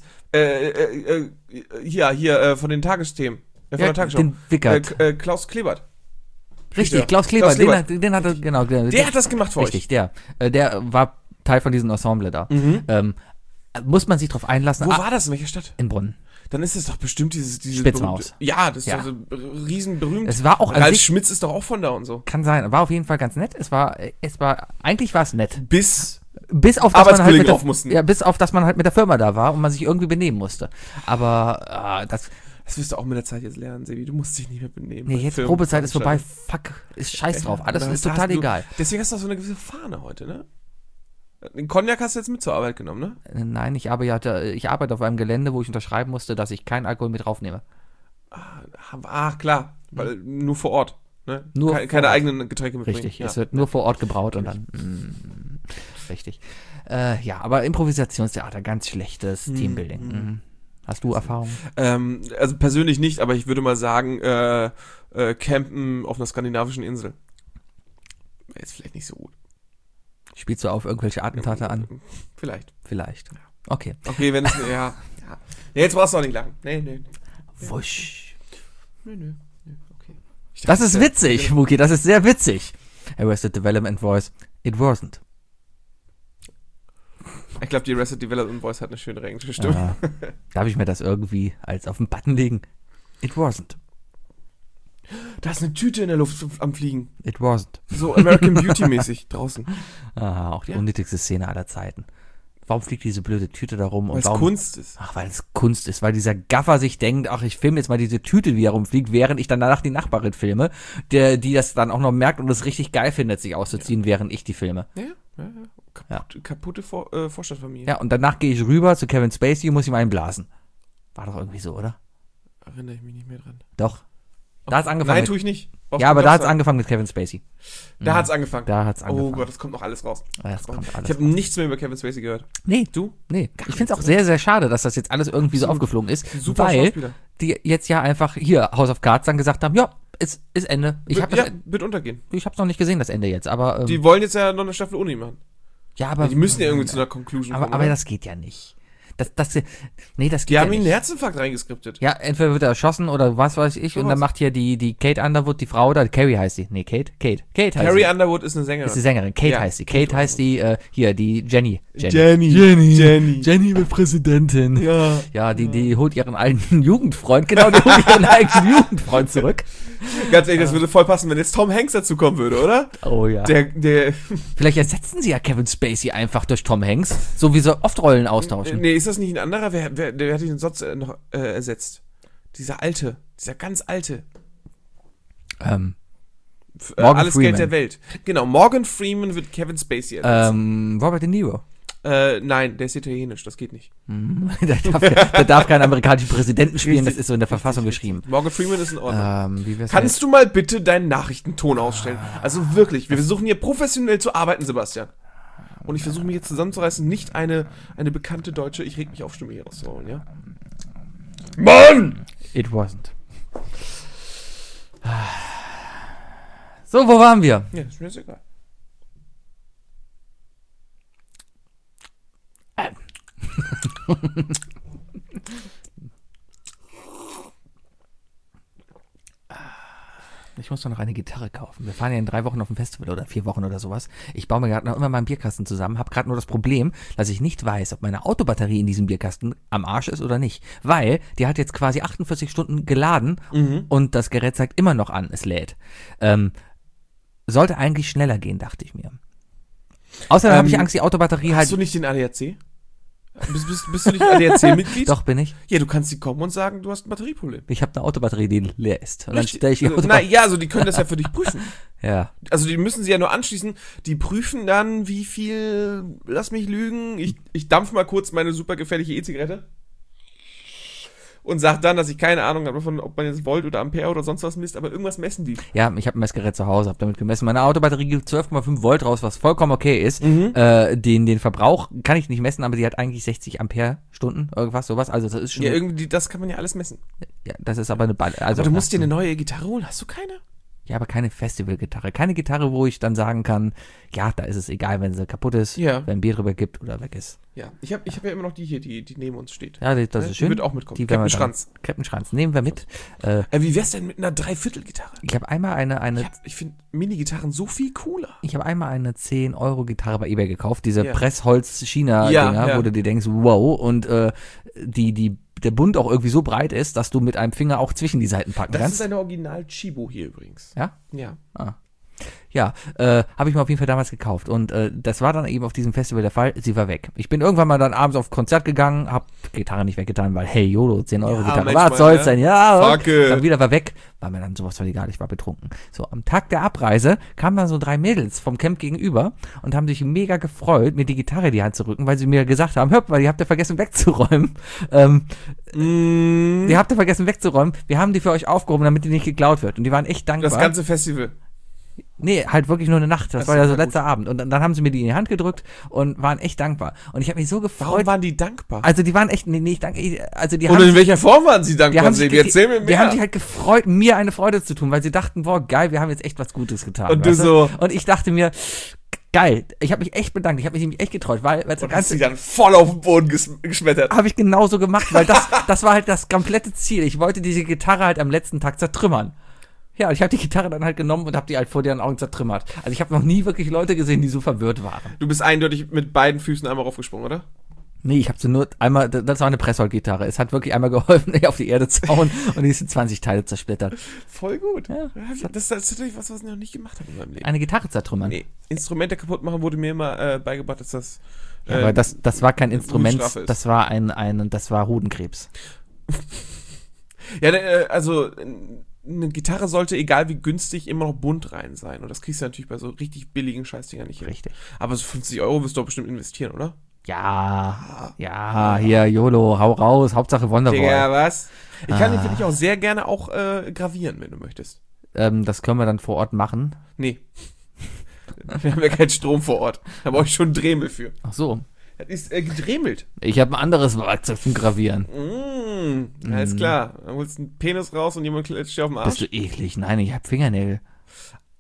von den Tagesthemen. Von der Tagesschau. Den Wickert. Klaus Klebert. Richtig, Klaus Klebert. Den hat er, genau. Der hat das gemacht für euch. Richtig, der war Teil von diesem Ensemble da. Muss man sich drauf einlassen. Wo war das? In welcher Stadt? In Bonn. Dann ist es doch bestimmt dieses Spitzmaus. Ja, das ist doch so riesenberühmt. Es war auch Ralf Schmitz ist doch auch von da und so. Kann sein. War auf jeden Fall ganz nett. Eigentlich war es nett. Bis auf dass man halt drauf mussten. Ja, bis auf dass man halt mit der Firma da war und man sich irgendwie benehmen musste. Aber das wirst du auch mit der Zeit jetzt lernen, Sebi. Du musst dich nicht mehr benehmen. Nee, jetzt Probezeit ist vorbei. Fuck, ist scheiß drauf. Alles ist total egal. Deswegen hast du auch so eine gewisse Fahne heute, ne? Den Cognac hast du jetzt mit zur Arbeit genommen, ne? Nein, ich arbeite auf einem Gelände, wo ich unterschreiben musste, dass ich keinen Alkohol mit draufnehme. Klar. Weil nur vor Ort, ne? Keine eigenen Getränke mitbringen. Richtig, es wird nur vor Ort gebraut und dann richtig. Aber Improvisationstheater, ganz schlechtes Teambuilding. Hast du Erfahrung? Also persönlich nicht, aber ich würde mal sagen, campen auf einer skandinavischen Insel. Ist vielleicht nicht so gut. Spielst du auf irgendwelche Attentate an? Vielleicht. Okay. Okay, wenn es, ja. Jetzt brauchst du auch nicht lachen. Nee. Wusch. Nö, okay. Das ist witzig, Muki, das ist sehr witzig. Arrested Development Voice, it wasn't. Ich glaube, die Arrested Development Voice hat eine schöne englische Stimme. Darf ich mir das irgendwie als auf den Button legen? It wasn't. Da ist eine Tüte in der Luft am Fliegen. It wasn't. So American Beauty-mäßig draußen. Auch die unnötigste Szene aller Zeiten. Warum fliegt diese blöde Tüte da rum? Weil es Kunst ist. Ach, weil es Kunst ist. Weil dieser Gaffer sich denkt, ach, ich filme jetzt mal diese Tüte, wie er rumfliegt, während ich dann danach die Nachbarin filme, die das dann auch noch merkt und es richtig geil findet, sich auszuziehen, während ich die filme. Kaputte Vorstadtfamilie. Ja, und danach gehe ich rüber zu Kevin Spacey und muss ihm einen blasen. War doch irgendwie so, oder? Erinnere ich mich nicht mehr dran. Doch. Da hat's angefangen. Nein, tue ich nicht. Aber da hat's angefangen mit Kevin Spacey. Da hat's angefangen. Oh Gott, das kommt noch alles raus. Ich habe nichts mehr über Kevin Spacey gehört. Nee. Du? Nee. Ich finde es auch sehr, sehr schade, dass das jetzt alles irgendwie so aufgeflogen ist. Super weil Schauspieler. Die jetzt ja einfach hier, House of Cards, dann gesagt haben, ja, ist Ende. Wird untergehen. Ich hab's noch nicht gesehen, das Ende jetzt, aber... die wollen jetzt ja noch eine Staffel ohne ihn machen. Ja, aber... Die müssen ja irgendwie zu einer Conclusion kommen. Aber das geht ja nicht. Nee, das geht Die haben ja ihn einen nicht. Herzinfarkt reingeskriptet. Ja, entweder wird er erschossen oder was weiß ich. Und dann macht hier die Kate Underwood, die Frau da, Carrie heißt die. Nee, Kate heißt Carrie sie. Underwood ist eine Sängerin. Ist die Sängerin. Kate Ja. heißt sie. Kate heißt die, hier, die Jenny. Jenny. Jenny wird Präsidentin. Ja. Ja, die holt ihren alten Jugendfreund, genau, die holt ihren eigenen Jugendfreund zurück. Ganz ehrlich, das würde voll passen, wenn jetzt Tom Hanks dazu kommen würde, oder? Oh ja. Der Vielleicht ersetzen sie ja Kevin Spacey einfach durch Tom Hanks, so wie sie oft Rollen austauschen. Nee, ist das nicht ein anderer? Wer hat ihn sonst noch ersetzt? Dieser ganz alte. Morgan Alles Freeman. Geld der Welt. Genau, Morgan Freeman wird Kevin Spacey ersetzen. Robert De Niro. Nein, der ist italienisch, das geht nicht. Der darf keinen amerikanischen Präsidenten spielen, das ist so in der Verfassung geschrieben. Morgan Freeman ist in Ordnung. Wie wär's Kannst du mal bitte deinen Nachrichtenton ausstellen? Also wirklich, wir versuchen hier professionell zu arbeiten, Sebastian. Und ich versuche mich jetzt zusammenzureißen, nicht eine bekannte deutsche, ich reg mich auf Stimme hier rauszuholen, ja? Mann! It wasn't. So, wo waren wir? Ja, ist mir jetzt egal. Ich muss doch noch eine Gitarre kaufen. Wir fahren ja in 3 Wochen auf ein Festival oder 4 Wochen oder sowas. Ich baue mir gerade noch immer meinen Bierkasten zusammen, habe gerade nur das Problem, dass ich nicht weiß, ob meine Autobatterie in diesem Bierkasten am Arsch ist oder nicht. Weil die hat jetzt quasi 48 Stunden geladen und das Gerät zeigt immer noch an, es lädt. Sollte eigentlich schneller gehen, dachte ich mir. Außerdem habe ich Angst, die Autobatterie Hast halt... du nicht den ADAC? Bist du nicht ADAC-Mitglied? Doch, bin ich. Ja, du kannst die kommen und sagen, du hast ein Batterieproblem. Ich habe eine Autobatterie, die leer ist. Und dann Richtig. stelle ich die Na Autobatterie... ja, also die können das ja für dich prüfen. Ja. Also die müssen sie ja nur anschließen. Die prüfen dann, wie viel, lass mich lügen, ich dampf mal kurz meine super gefährliche E-Zigarette und sag dann, dass ich keine Ahnung habe davon, ob man jetzt Volt oder Ampere oder sonst was misst, aber irgendwas messen die. Ja, ich habe ein Messgerät zu Hause, habe damit gemessen. Meine Autobatterie gibt 12,5 Volt raus, was vollkommen okay ist. Den Verbrauch kann ich nicht messen, aber die hat eigentlich 60 Ampere-Stunden, irgendwas, sowas. Also das ist schon... Ja, irgendwie, das kann man ja alles messen. Ja, das ist aber eine... Also Aber du musst dir eine neue Gitarre holen, hast du keine? Ja, aber keine Festivalgitarre. Keine Gitarre, wo ich dann sagen kann, ja, da ist es egal, wenn sie kaputt ist, Ja. wenn ein Bier drüber gibt oder weg ist. Ja, ich hab ja immer noch die hier, die neben uns steht. Ja, das Die ist schön. wird auch mitkommen. Die werden wir Captain dann- Schranz. Captain Schranz. Nehmen wir mit. Wie wär's denn mit einer Dreiviertel-Gitarre? Ich habe einmal eine Ich finde Mini-Gitarren so viel cooler. Ich habe einmal eine 10-Euro-Gitarre bei eBay gekauft, diese Ja. Pressholz-China-Dinger, Ja. wo du dir denkst, wow, und der Bund auch irgendwie so breit ist, dass du mit einem Finger auch zwischen die Seiten packen Das kannst. ist eine Original-Chibo hier übrigens. Ja? Ja. Ja, habe ich mir auf jeden Fall damals gekauft. Und das war dann eben auf diesem Festival der Fall. Sie war weg. Ich bin irgendwann mal dann abends auf Konzert gegangen, hab Gitarre nicht weggetan, weil, hey, YOLO, 10 Euro Gitarre, manchmal, was soll's ne? denn? Ja, Fuck it. dann wieder war weg. War mir dann sowas von egal, ich war betrunken. So, am Tag der Abreise kamen dann so 3 Mädels vom Camp gegenüber und haben sich mega gefreut, mir die Gitarre in die Hand zu rücken, weil sie mir gesagt haben, hör mal, die habt ihr vergessen wegzuräumen. Die habt ihr vergessen wegzuräumen. Wir haben die für euch aufgehoben, damit die nicht geklaut wird. Und die waren echt dankbar. Das ganze Festival. Nee, halt wirklich nur eine Nacht. Das Das war ja so war letzter Abend. Und dann haben sie mir die in die Hand gedrückt und waren echt dankbar. Und ich habe mich so gefreut. Warum waren die dankbar? Also die waren echt, nee, ich danke, also die Und haben in welcher Form waren sie die dankbar, haben sich, Sebi? Erzähl mir mehr. die haben sich halt gefreut, mir eine Freude zu tun, weil sie dachten, boah, geil, wir haben jetzt echt was Gutes getan. Und du weißt so- Und ich dachte mir, geil, ich habe mich echt bedankt, ich habe mich nämlich echt getreut, weil das und hast sie ganze dann voll auf den Boden geschmettert. habe ich genauso gemacht, weil das war halt das komplette Ziel. Ich wollte diese Gitarre halt am letzten Tag zertrümmern. Ja, ich habe die Gitarre dann halt genommen und habe die halt vor deren Augen zertrümmert. Also ich habe noch nie wirklich Leute gesehen, die so verwirrt waren. Du bist eindeutig mit beiden Füßen einmal raufgesprungen, oder? Nee, ich habe sie nur einmal, das war eine Pressholz-Gitarre. Es hat wirklich einmal geholfen, die auf die Erde zu hauen und die ist in 20 Teile zersplittert. Voll gut. Ja. Das ist natürlich was ich noch nicht gemacht habe in meinem Leben. Eine Gitarre zertrümmern. Nee, Instrumente kaputt machen wurde mir immer beigebracht, dass das... Ja, aber das war kein Instrument, Strafe ist. das war das war Hodenkrebs. Ja, also eine Gitarre sollte, egal wie günstig, immer noch bunt rein sein. Und das kriegst du natürlich bei so richtig billigen Scheißdingern nicht hin. Richtig. Aber so 50 Euro wirst du doch bestimmt investieren, oder? Ja, hier, YOLO, hau raus, Hauptsache Wonderwall. Digga, was? Ich kann die für dich auch sehr gerne auch gravieren, wenn du möchtest. Das können wir dann vor Ort machen. Nee. Wir haben ja keinen Strom vor Ort. Da brauche ich schon einen Dremel für. Ach so. Das ist gedremelt. Ich habe ein anderes Werkzeug zum Gravieren. Alles klar. Dann holst du einen Penis raus und jemand klatscht dir auf den Arsch. Bist du eklig? Nein, ich habe Fingernägel.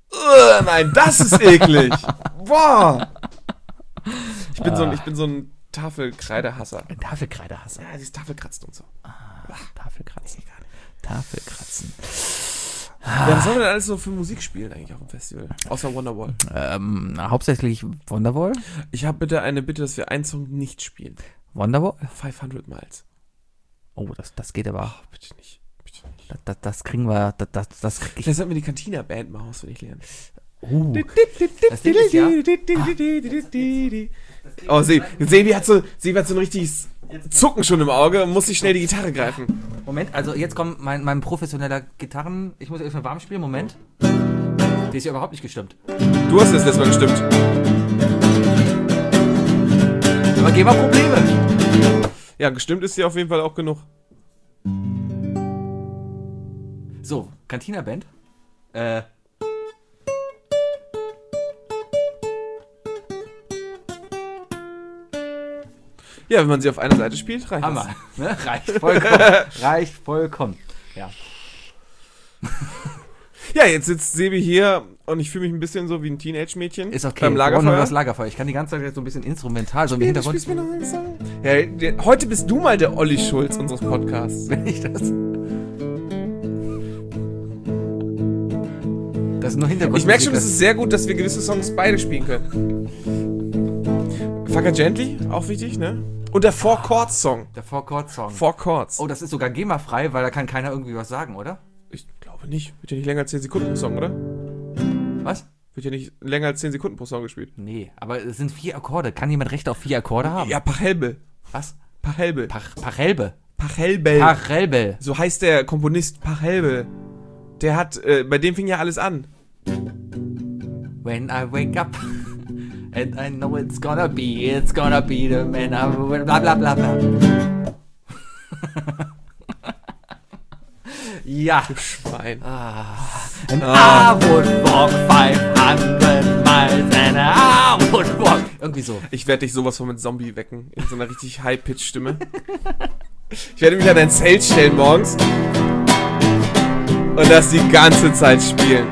Nein, das ist eklig. Boah. Ich bin so ein Tafelkreidehasser. Ein Tafelkreidehasser. Ja, dieses Tafelkratzen und so. Tafelkratzen. Tafelkratzen. Ja, was soll man denn alles so für Musik spielen eigentlich auf dem Festival? Außer Wonderwall. Hauptsächlich Wonderwall. Ich habe bitte eine Bitte, dass wir einen Song nicht spielen. Wonderwall? 500 Miles. Oh, das geht aber. Oh, bitte nicht. Bitte nicht. Das kriegen wir. Das krieg ich. Vielleicht sollten wir die Cantina-Band mal auswendig lernen. Das Ding ist ja. Oh, Sebi hat so ein richtiges Zucken schon im Auge und muss sich schnell die Gitarre greifen. Moment, also jetzt kommt mein professioneller Gitarren. Ich muss erstmal warm spielen. Moment. Die ist ja überhaupt nicht gestimmt. Du hast das letzte Mal gestimmt. Aber geben wir Probleme. Ja, gestimmt ist sie auf jeden Fall auch genug. So, Cantina-Band. Ja, wenn man sie auf einer Seite spielt, reicht Hammer. Ne? Reicht vollkommen. Ja. Ja, jetzt sitzt Sebi hier und ich fühle mich ein bisschen so wie ein Teenage-Mädchen. Ist okay. Beim Lagerfeuer. Das Lagerfeuer. Ich kann die ganze Zeit jetzt so ein bisschen instrumental, so im Hintergrund. Spielst mir noch einen Song? Ja, heute bist du mal der Olli Schulz unseres Podcasts. Wenn ich das. Das ist nur Hintergrund. Ich merke schon, es ist sehr gut, dass wir gewisse Songs beide spielen können. Fucker Gently, auch wichtig, ne? Und der Four Chords Song. Der Four Chords Song. Four Chords. Oh, das ist sogar GEMA-frei, weil da kann keiner irgendwie was sagen, oder? Ich glaube nicht. Wird ja nicht länger als 10 Sekunden pro Song, oder? Was? Wird ja nicht länger als 10 Sekunden pro Song gespielt. Nee, aber es sind 4 Akkorde. Kann jemand Recht auf 4 Akkorde haben? Ja, Pachelbel. Was? Pachelbel. Pachelbel. Pachelbel. Pachelbel. So heißt der Komponist Pachelbel. Der hat, bei dem fing ja alles an. When I wake up and I know it's gonna be the man I bla bla bla bla. Ja. Du Schwein. And I would walk 500 miles and I would walk. Irgendwie so. Ich werde dich sowas von mit Zombie wecken. In so einer richtig High-Pitch-Stimme. Ich werde mich an dein Zelt stellen morgens. Und das die ganze Zeit spielen.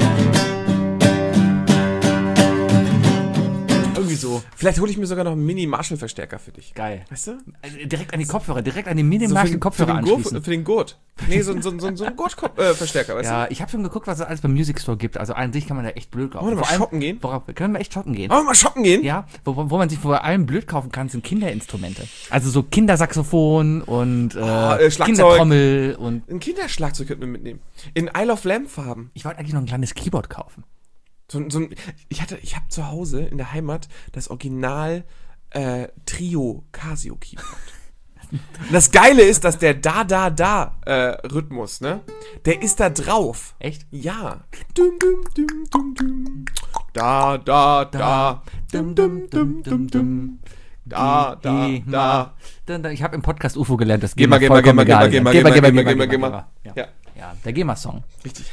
Irgendwie so. Vielleicht hole ich mir sogar noch einen Mini-Marshall-Verstärker für dich. Geil. Weißt du? Also direkt an die Kopfhörer, direkt an den Mini-Marshall-Kopfhörer anschließen. Für den Gurt. Nee, so ein Gurt-Verstärker, weißt du? Ja, ich habe schon geguckt, was es alles beim Music Store gibt. Also an sich kann man da echt blöd kaufen. Wollen wir mal shoppen gehen? Können wir echt shoppen gehen? Wollen wir mal shoppen gehen? Ja, wo man sich vor allem blöd kaufen kann, sind Kinderinstrumente. Also so Kindersaxophon und Schlagzeug. Kindertrommel und... Ein Kinderschlagzeug könnten wir mitnehmen. In Isle of Lamp Farben. Ich wollte eigentlich noch ein kleines Keyboard kaufen. Ich habe zu Hause in der Heimat das Original Trio Casio Keyboard. Das Geile ist, dass der Rhythmus, ne? Der ist da drauf. Echt? Ja. Dum dum dum dum dum. Da. Dum dum dum dum dum. Da. Ich habe im Podcast UFO gelernt, das GEMA. Ja, der GEMA-Song. Richtig.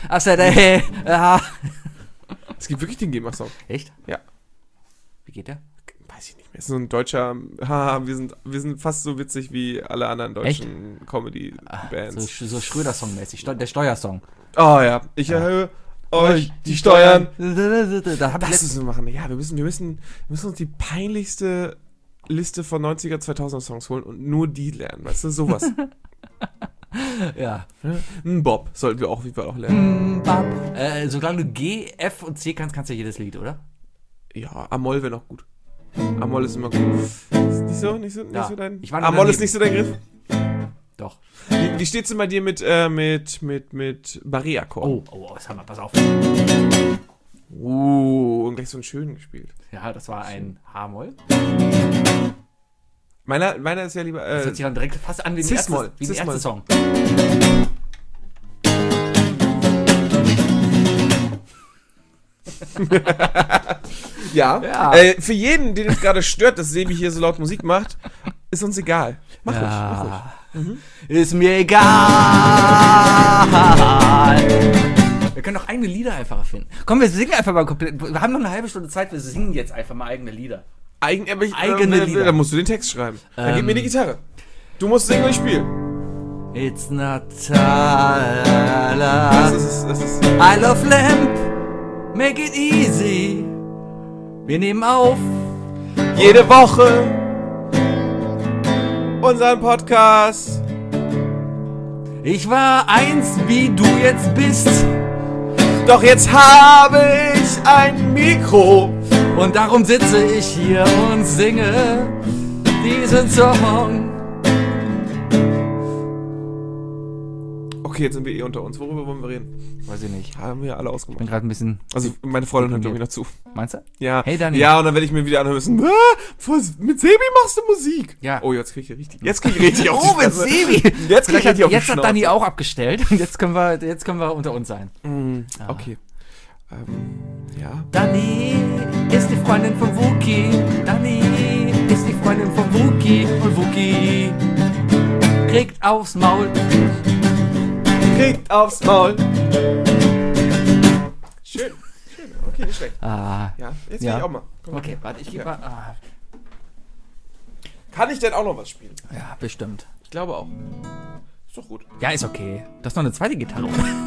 Es gibt wirklich den GEMA-Song. Echt? Ja. Wie geht der? Weiß ich nicht mehr. Ist so ein deutscher, wir sind fast so witzig wie alle anderen deutschen Comedy-Bands. So Schröder-Song-mäßig, der Steuersong. Oh ja, ich erhöhe euch die Steuern. Da hab ich Das ist so machen. Ja, wir müssen uns die peinlichste Liste von 90er, 2000er Songs holen und nur die lernen, weißt du, sowas. Ja. Bob sollten wir auch auf jeden Fall auch lernen. Solange du G, F und C kannst du ja jedes Lied, oder? Ja, Amol wäre noch gut. Amol ist immer gut. Nicht so dein... Amol ist nicht so dein Griff? Doch. Wie steht's denn bei dir mit Barré-Akkorden? Oh, was haben wir? Pass auf. Und gleich so einen schönen gespielt. Ja, das war ein H-Moll. Meiner ist ja lieber... das hört sich dann direkt fast an wie der erste Song. Ja. Für jeden, den es gerade stört, dass Sebi hier so laut Musik macht, ist uns egal. Mach ruhig. Ist mir egal. Wir können doch eigene Lieder einfach erfinden. Komm, wir singen einfach mal komplett. Wir haben noch eine halbe Stunde Zeit, wir singen jetzt einfach mal eigene Lieder. Eigene Lieder. Da musst du den Text schreiben. Dann gib mir die Gitarre. Du musst singen und ich spiele. It's not Tyler. Das ist I love Lamp. Make it easy. Wir nehmen auf. Jede Woche. unseren Podcast. Ich war einst, wie du jetzt bist. Doch jetzt habe ich ein Mikro. Und darum sitze ich hier und singe diesen Song. Okay, jetzt sind wir unter uns. Worüber wollen wir reden? Weiß ich nicht. Haben wir alle Ich ausgemacht. bin gerade ein bisschen... Also meine Freundin hört glaube ich noch zu. Meinst du? Ja. Hey, Dani. Ja, und dann werde ich mir wieder anhören müssen. Mit Sebi machst du Musik. Ja. Oh, jetzt krieg ich richtig auf die Oh, mit Fresse. Sebi! Jetzt krieg ich richtig auf die Jetzt hat Schnauze. Dani auch abgestellt und jetzt können wir unter uns sein. Okay. Ja. Dani ist die Freundin von Wookie. Dani ist die Freundin von Wookie. Und Wookie kriegt aufs Maul. Kriegt aufs Maul. Schön. Okay, nicht schlecht. Ja, jetzt will ich auch mal. Komm mal. Okay, warte, ich gebe mal. Kann ich denn auch noch was spielen? Ja, bestimmt. Ich glaube auch. Ist doch gut. Ja, ist okay. Das ist noch eine zweite Gitarre.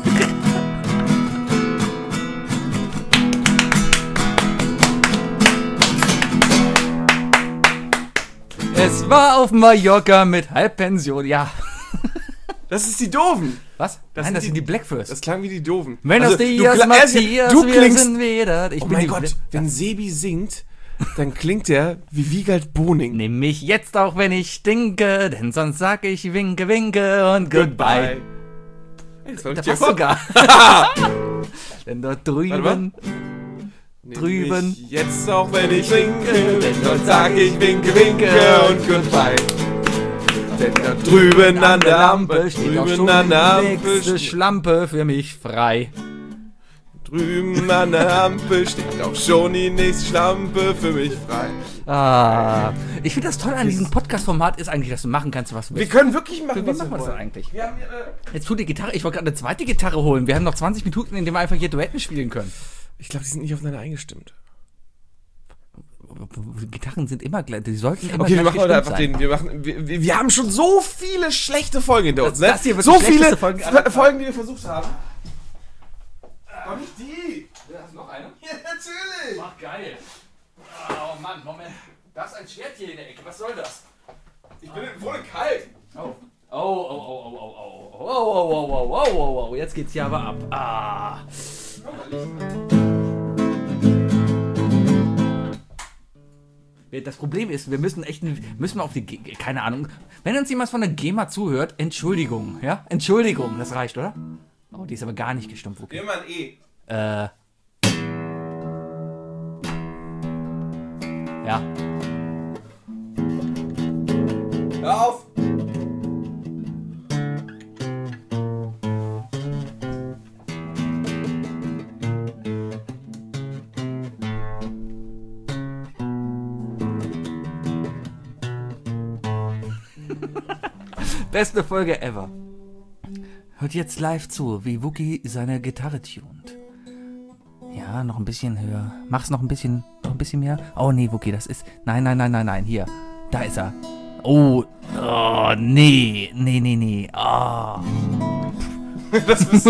Es war auf Mallorca mit Halbpension, ja. Das ist die Doofen. Was? Das Nein, sind das sind die- die Blackfirst. Das klang wie die Doofen. Wenn Also, das die du kla- Matthias, du wir klingst. sind wieder. Ich Oh bin mein die Gott, wenn Sebi singt, dann klingt er wie Wiegald Boning. Nimm mich jetzt auch, wenn ich stinke, denn sonst sag ich winke, winke und goodbye. Hey, das war Da richtig passt Akkord. sogar. Denn dort Warte mal. drüben, Nimm drüben. mich jetzt auch wenn ich winke, denn dort sag ich winke, winke und goodbye. Denn dort drüben an der Lampe, steht auch drüben schon an der die Ampel, nächste Schlampe für mich frei. drüben an der Ampel steht auch schon die nächste Schlampe für mich frei. Ich finde das toll an diesem Podcast-Format ist eigentlich, dass du machen kannst, was du Wir willst. können wirklich machen, Wie was machen wir wir das denn wollen. eigentlich? Wir haben, Jetzt tu die Gitarre, ich wollte gerade eine zweite Gitarre holen. Wir haben noch 20 Minuten, in denen wir einfach hier Duetten spielen können. ich glaube, die sind nicht aufeinander eingestimmt. Gitarren sind immer gleich, die sollten immer Okay, wir gleich machen heute gestimmt einfach sein. wir haben schon so viele schlechte Folgen hinter uns, ne? Das hier wird so die schlechteste viele Folge aller Zeiten. Folgen, die wir versucht haben. Doch nicht die! Hast du noch eine? Ja, natürlich! Ach, geil. Oh Mann, Moment. Da ist ein Schwert hier in der Ecke. Was soll das? Ich wurde kalt. Oh. Oh. Jetzt geht's hier aber ab. Das Problem ist, wir müssen auf die, keine Ahnung, wenn uns jemand von der GEMA zuhört, Entschuldigung, ja? Entschuldigung, das reicht, oder? Oh, die ist aber gar nicht gestimmt. Okay. Immer ein E. Ja. Hör auf! Beste Folge ever. Hört jetzt live zu, wie Wookie seine Gitarre tunt. Ja, noch ein bisschen höher. Mach's noch ein bisschen mehr. Oh nee, Wookie, das ist... Nein, hier. Da ist er. Oh, nee. Oh. Das bist du.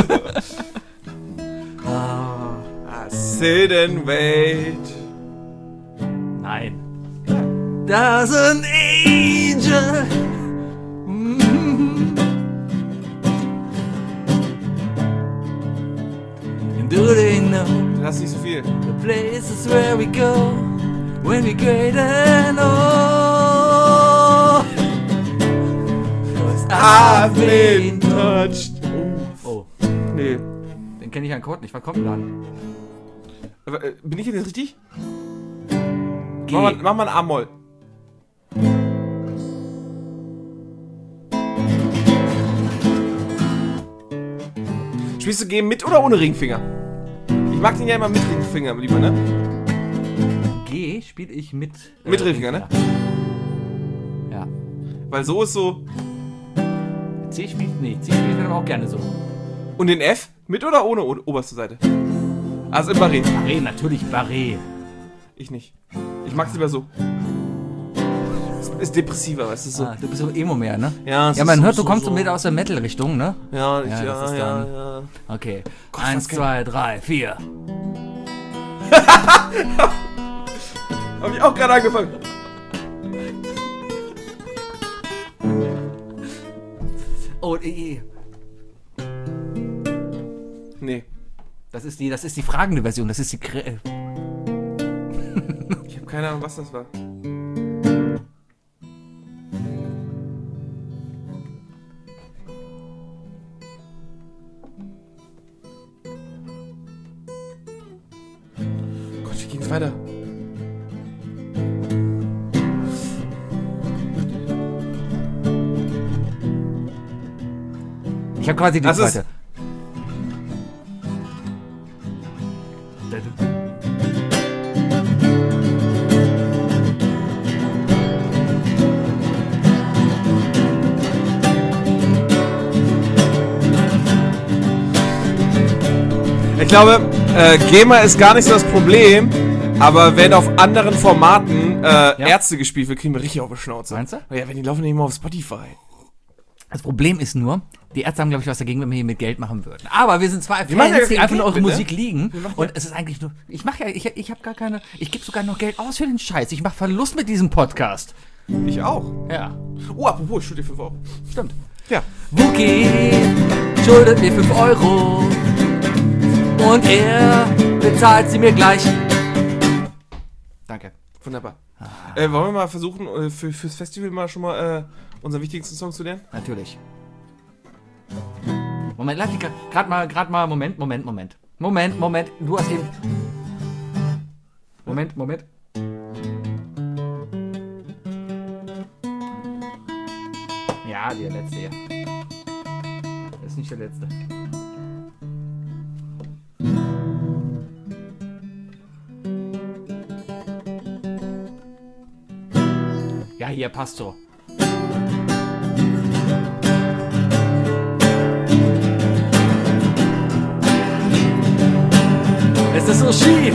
I sit and wait. Nein. There's an angel. And do they know Das ist nicht so viel. the places where we go when we're great and old? 'Cause I've been touched. Oh, Nee. den kenne ich an Code nicht. Was kommt denn dann? Aber, bin ich jetzt richtig? G. Mach mal ein A-Moll. Spielst du G mit oder ohne Ringfinger? Ich mag den ja immer mit Ringfinger lieber, ne? G spiele ich mit... Mit Ringfinger, ne? Ja. Weil so ist so. C spielt dann aber auch gerne so. Und den F? Mit oder ohne oberste Seite? Also im Barré. Barré, natürlich Barré. Ich nicht. Ich mag's lieber so. Ist depressiver, weißt du, so. Du bist so Emo mehr, ne? Ja, es Ja, ist man so- hört, du so- kommst so. so mit aus der Metal-Richtung, ne? Ja, Ja, das ist ja, dann- ja. Okay. Gott, 1, was geil. 2, 3, 4. Hab ich auch gerade angefangen. Oh, Nee. das ist die fragende Version. Das ist die... Ich habe keine Ahnung, was das war. Gott, wie ging's weiter? Ich habe quasi die Das ist- zweite. Ich glaube, GEMA ist gar nicht so das Problem, aber wenn auf anderen Formaten Ärzte gespielt wird, kriegen wir richtig auf die Schnauze. Meinst du? Ja, wenn die laufen nicht immer auf Spotify. Das Problem ist nur, die Ärzte haben, glaube ich, was dagegen, wenn wir hier mit Geld machen würden. Aber wir sind zwei machen ja Fans, die kein einfach nur Geld eure mit, Musik liegen. Wir machen Und es ist eigentlich nur... Ich habe gar keine... Ich gebe sogar noch Geld aus für den Scheiß. Ich mache Verlust mit diesem Podcast. Ich auch. Ja, Oh, apropos, ich schulde dir 5 Euro. stimmt. Ja. Wookie schuldet mir 5 Euro. Und er bezahlt sie mir gleich. Danke. Wunderbar. Wollen wir mal versuchen, fürs Festival mal schon mal unseren wichtigsten Song zu lernen? Natürlich. Moment, lass mich gerade mal, Moment. Du hast eben... Moment. Ja, der letzte hier. Das ist nicht der letzte. Ja, hier passt so. Es ist so schief.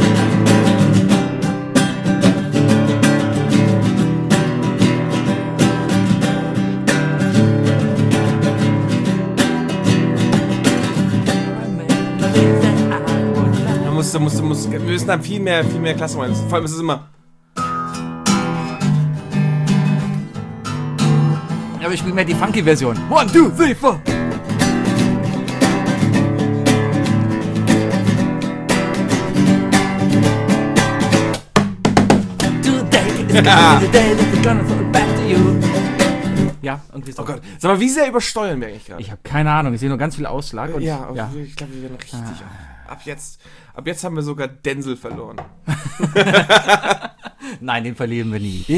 Wir müssen dann viel mehr Klasse machen. Vor allem ist es immer... Aber ich spiele mehr die Funky-Version. 1, 2, 3, 4. Ja, irgendwie so. Oh Gott. Sag mal, wie sehr übersteuern wir eigentlich gerade? Ich habe keine Ahnung, ich sehe nur ganz viel Ausschlag. Und Ja, ich glaube, wir werden richtig auf. Ab jetzt haben wir sogar Denzel verloren. Nein, den verlieren wir nie.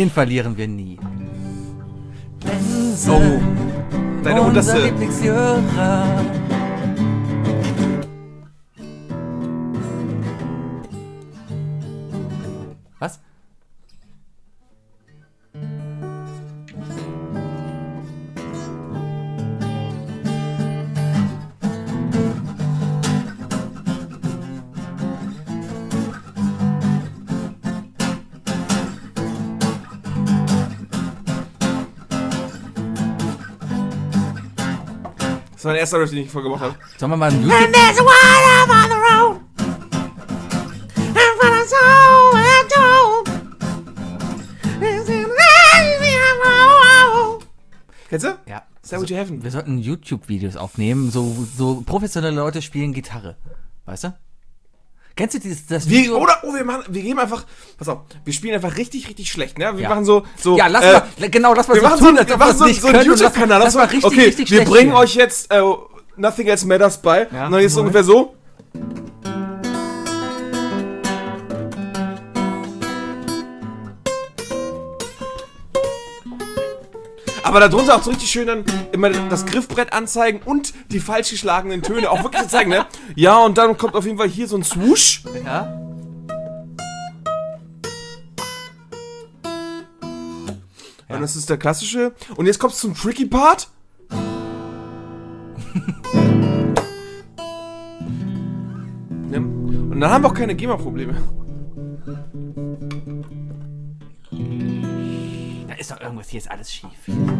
Oh. Deine Unser unterste. Lieblingshörer. Was? Das war der erste, den ich vorgemacht habe. Sollen wir mal einen YouTube... Kennst du? Ja. Stairway to Heaven. Wir sollten YouTube-Videos aufnehmen. So professionelle Leute spielen Gitarre. Weißt du? Kennst du das Video? Wir geben einfach, pass auf, wir spielen einfach richtig schlecht, ne? Wir Ja. machen so. Ja, lass mal Wir machen so einen YouTube-Kanal. Das war richtig, okay, richtig wir schlecht bringen hier. euch jetzt Nothing Else Matters bei. Ja, und dann ist es Moment. ungefähr so. Aber darunter auch so richtig schön dann immer das Griffbrett anzeigen und die falsch geschlagenen Töne auch wirklich zeigen, ne? Ja, und dann kommt auf jeden Fall hier so ein Swoosh. Ja? Und das ist der klassische. Und jetzt kommt's zum Tricky Part. Ne? Und dann haben wir auch keine GEMA-Probleme. Da ist doch irgendwas, hier ist alles schief.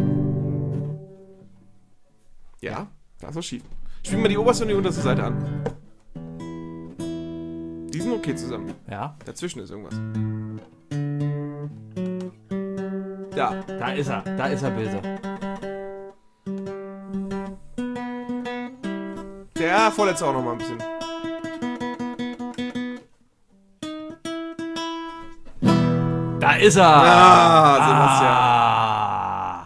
Ja, das ist so schief. Spielen wir die oberste und die unterste Seite an. Die sind okay zusammen. Ja? Dazwischen ist irgendwas. Da. Da ist er böse. Ja, vorletzte auch noch mal ein bisschen. Da ist er! Ah,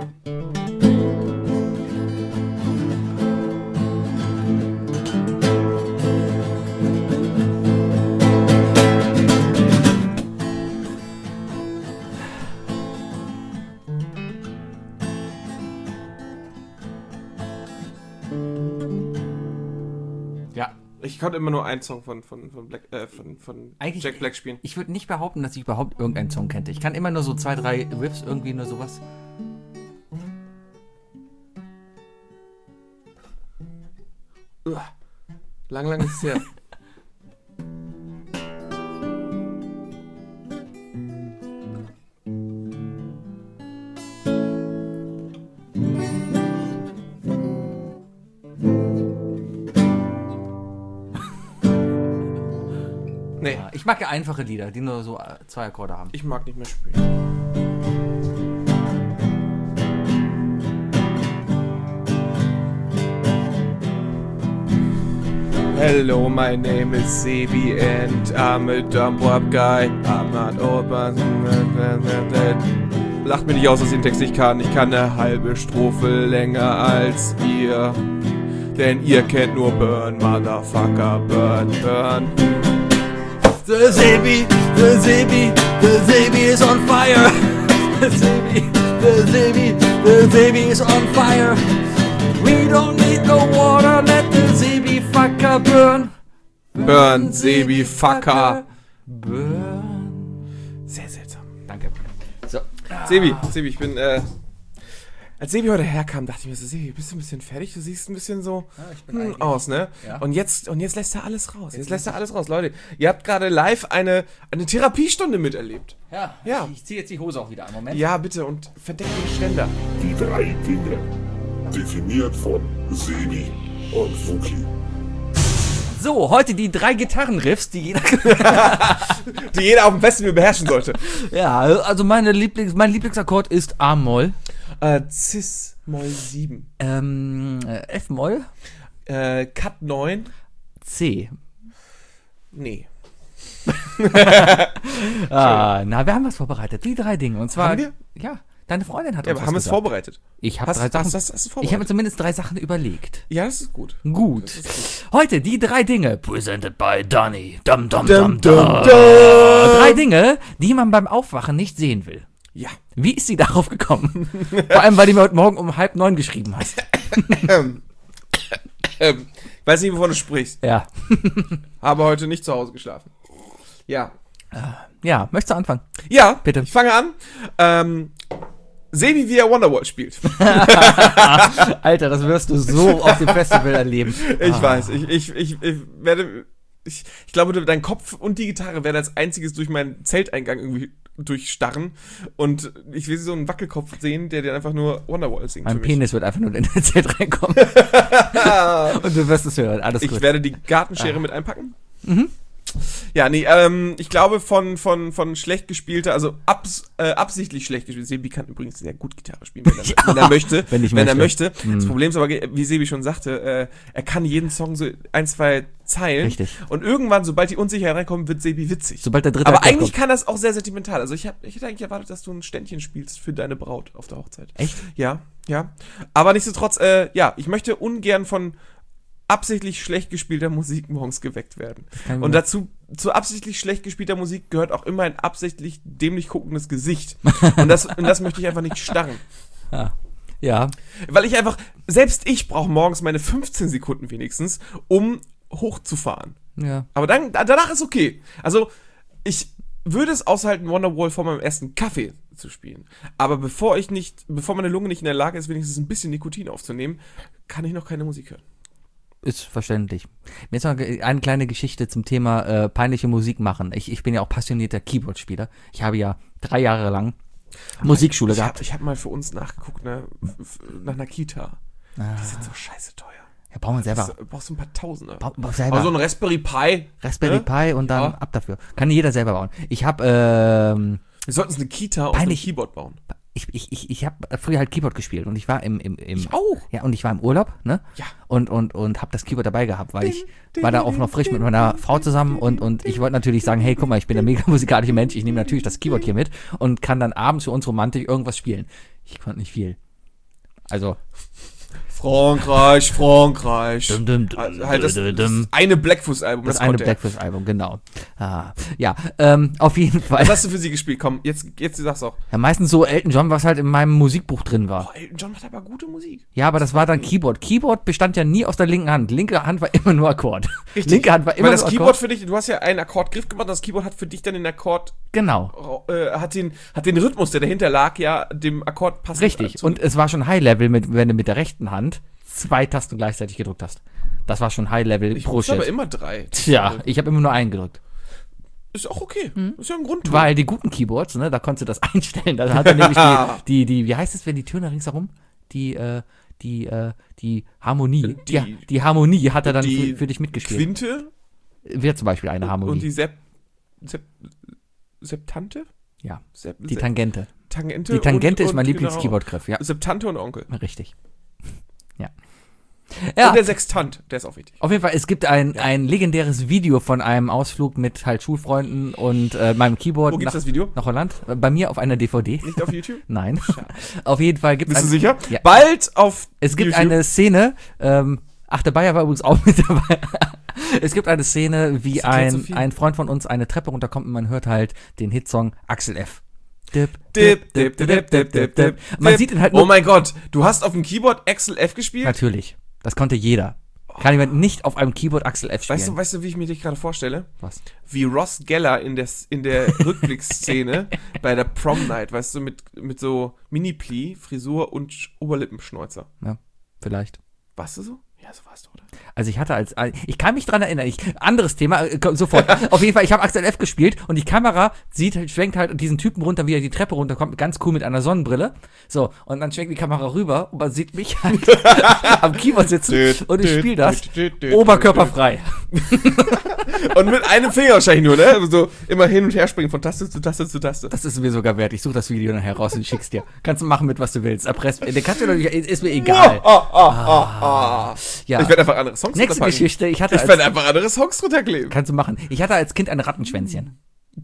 Ja. Ich konnte immer nur einen Song von Jack Black spielen. Ich würde nicht behaupten, dass ich überhaupt irgendeinen Song kannte. Ich kann immer nur so 2, 3 Riffs, irgendwie nur sowas. Lang ist es her. Nee, Ja, ich mag ja einfache Lieder, die nur so 2 Akkorde haben. ich mag nicht mehr spielen. Hello, my name is Sebi and I'm a dumb wop guy. I'm not open. Lacht mir nicht aus, dass ich den Text nicht kann. Ich kann eine halbe Strophe länger als ihr. Denn ihr kennt nur Burn, Motherfucker, Burn, Burn. The Sebi is on fire. The Sebi is on fire. We don't need no water, let the Sebi fucker burn. Burn, Sebi, Fucker. Burn. Sehr seltsam. Danke. So. Sebi, ich bin, als Sebi heute herkam, dachte ich mir so, Sebi, bist du ein bisschen fertig? Du siehst ein bisschen so aus, ne? Ja. Und jetzt lässt er alles raus. Jetzt lässt er alles raus. Leute, ihr habt gerade live eine Therapiestunde miterlebt. Ja, Ja. ich ziehe jetzt die Hose auch wieder. Einen Moment. Ja, bitte, und verdeckt den Ständer. Die 3 Dinge. Definiert von Sebi und Wookie. So, heute die 3 Gitarrenriffs, die jeder... Die jeder auf dem Festival beherrschen sollte. Ja, also mein Lieblingsakkord ist A-Moll. Cis-Moll 7. F-Moll. Cut 9. C. Nee. Na, wir haben was vorbereitet. Die 3 Dinge. Und zwar... Haben wir? Ja, deine Freundin hat Ja, uns aber haben wir es gesagt. vorbereitet? Ich habe Hast 3 du Sachen... das Ich habe vorbereitet? mir zumindest 3 Sachen überlegt. Ja, das ist gut. Gut. Heute die 3 Dinge. Presented by Donny. Dum, dum, Dum, dum, dum, dum. dum. 3 Dinge, die man beim Aufwachen nicht sehen will. Ja. Wie ist sie darauf gekommen? Vor allem, weil du mir heute Morgen um 8:30 geschrieben hast. Ich weiß nicht, wovon du sprichst. Ja. Habe heute nicht zu Hause geschlafen. Ja. Ja, möchtest du anfangen? Ja, Bitte. Ich fange an. Sebi, wie er Wonderwall spielt. Alter, das wirst du so auf dem Festival erleben. Ich weiß. Ich werde... Ich glaube, dein Kopf und die Gitarre werden als einziges durch meinen Zelteingang irgendwie durchstarren. Und ich will so einen Wackelkopf sehen, der dir einfach nur Wonderwall singt. Mein für mich. Penis wird einfach nur in den Zelt reinkommen. Und du wirst es hören. Alles Ich gut. werde die Gartenschere mit einpacken. Mhm. Ja, nee, ich glaube von schlecht gespielter, also absichtlich schlecht gespielt. Sebi kann übrigens sehr gut Gitarre spielen, wenn er möchte. Wenn er möchte. Mhm. Das Problem ist aber, wie Sebi schon sagte, er kann jeden Song so 1, 2 Zeilen. Richtig. Und irgendwann, sobald die Unsicherheit reinkommt, wird Sebi witzig. Sobald der dritte Aber Akkord eigentlich kommt. kann das auch sehr sentimental. Also ich hätte eigentlich erwartet, dass du ein Ständchen spielst für deine Braut auf der Hochzeit. Echt? Ja. Aber nichtsdestotrotz, ich möchte ungern von absichtlich schlecht gespielter Musik morgens geweckt werden. Und dazu, zu absichtlich schlecht gespielter Musik gehört auch immer ein absichtlich dämlich guckendes Gesicht. Und das möchte ich einfach nicht starren. Ja. Weil ich einfach, selbst ich brauche morgens meine 15 Sekunden wenigstens, um hochzufahren. Ja. Aber danach ist okay. Also, ich würde es aushalten, Wonderwall vor meinem ersten Kaffee zu spielen. Aber bevor meine Lunge nicht in der Lage ist, wenigstens ein bisschen Nikotin aufzunehmen, kann ich noch keine Musik hören. Ist verständlich. Mir ist noch eine kleine Geschichte zum Thema peinliche Musik machen. Ich bin ja auch passionierter Keyboard-Spieler. Ich habe ja 3 Jahre lang Musikschule gehabt. Ich hab mal für uns nachgeguckt, ne, nach einer Kita. Die sind so scheiße teuer. Ja, bauen wir selber. Du brauchst ein paar Tausender. Bau selber. Aber so ein Raspberry Pi. Raspberry Pi und dann ab dafür. Kann jeder selber bauen. Ich habe Wir sollten uns eine Kita aus einem Peinlich. Keyboard bauen. ich habe früher halt Keyboard gespielt und ich war im Ich auch. Ja, und ich war im Urlaub, ne? Ja. Und habe das Keyboard dabei gehabt, weil ich war da auch noch frisch mit meiner Frau zusammen und ich wollte natürlich sagen, hey, guck mal, ich bin der mega musikalische Mensch, ich nehme natürlich das Keyboard hier mit und kann dann abends für uns romantisch irgendwas spielen. Ich konnte nicht viel. Also Frankreich. Halt das eine Blackfoot-Album. Das eine Blackfoot-Album, genau. Ja, auf jeden Fall. Was hast du für sie gespielt? Komm, jetzt sag's auch. Ja, meistens so Elton John, was halt in meinem Musikbuch drin war. Oh, Elton John macht aber gute Musik. Ja, aber das war dann Keyboard. Keyboard bestand ja nie aus der linken Hand. Linke Hand war immer nur Akkord. Richtig. Linke Hand war immer Weil das nur Keyboard Akkord. für dich, du hast ja einen Akkordgriff gemacht, das Keyboard hat für dich dann den Akkord, Genau. hat den Rhythmus, der dahinter lag, ja, dem Akkord passend. Richtig. Und es war schon High-Level, wenn du mit der rechten Hand 2 Tasten gleichzeitig gedrückt hast. Das war schon High-Level ich pro muss aber Schiff. immer 3. Tja, ich habe immer nur einen gedrückt. Ist auch okay. Ist ja ein Grund. Weil die guten Keyboards, ne, da konntest du das einstellen. Da hat er nämlich die, wie heißt es, wenn die Töne ringsherum? Die Harmonie. Die Harmonie hat er dann für dich mitgespielt. Quinte Wäre zum Beispiel eine Harmonie. und die Septante? Ja, Die die Tangente. Tangente. Die Tangente ist mein genau. Lieblings-Keyboard-Griff, ja. Septante und Onkel. Richtig. Ja. Und der Sextant, der ist auch wichtig. Auf jeden Fall, es gibt ein legendäres Video von einem Ausflug mit halt Schulfreunden und meinem Keyboard Wo gibt's das Video? nach Holland. Bei mir auf einer DVD. Nicht auf YouTube? Nein. Auf jeden Fall gibt es. Bist du sicher? Ja. Bald auf Es gibt YouTube. eine Szene, der Bayer war übrigens auch mit dabei. Es gibt eine Szene, wie Das erklärt so viel. ein Freund von uns eine Treppe runterkommt und man hört halt den Hitsong Axel F. Dip, Dip. Man sieht ihn halt nur. Oh mein Gott, du hast auf dem Keyboard Axel F gespielt? Natürlich. Das konnte jeder. Kann jemand nicht auf einem Keyboard Axel F spielen. Weißt du, wie ich mir dich gerade vorstelle? Was? Wie Ross Geller in der Rückblickszene bei der Prom Night, weißt du, mit so Mini-Pli, Frisur und Oberlippenschnäuzer. Ja, vielleicht. Warst du so? Ja, so warst du, oder? Also ich kann mich dran erinnern, anderes Thema, sofort. Auf jeden Fall, ich habe Axel F gespielt und die Kamera schwenkt halt diesen Typen runter, wie er die Treppe runterkommt, ganz cool mit einer Sonnenbrille. So, und dann schwenkt die Kamera rüber und man sieht mich halt am Keyboard sitzen und ich spiele das oberkörperfrei. Und mit einem Finger wahrscheinlich nur, ne? So immer hin und her springen von Taste zu Taste zu Taste. Das ist mir sogar wert. Ich suche das Video nachher raus und schick's dir. Kannst du machen mit, was du willst. Den kannst du doch nicht, ist mir egal. Ja. Ich werde einfach andere Songs Nächste runterpacken. Geschichte. Ich werde einfach andere Songs runterkleben. Kannst du machen. Ich hatte als Kind ein Rattenschwänzchen.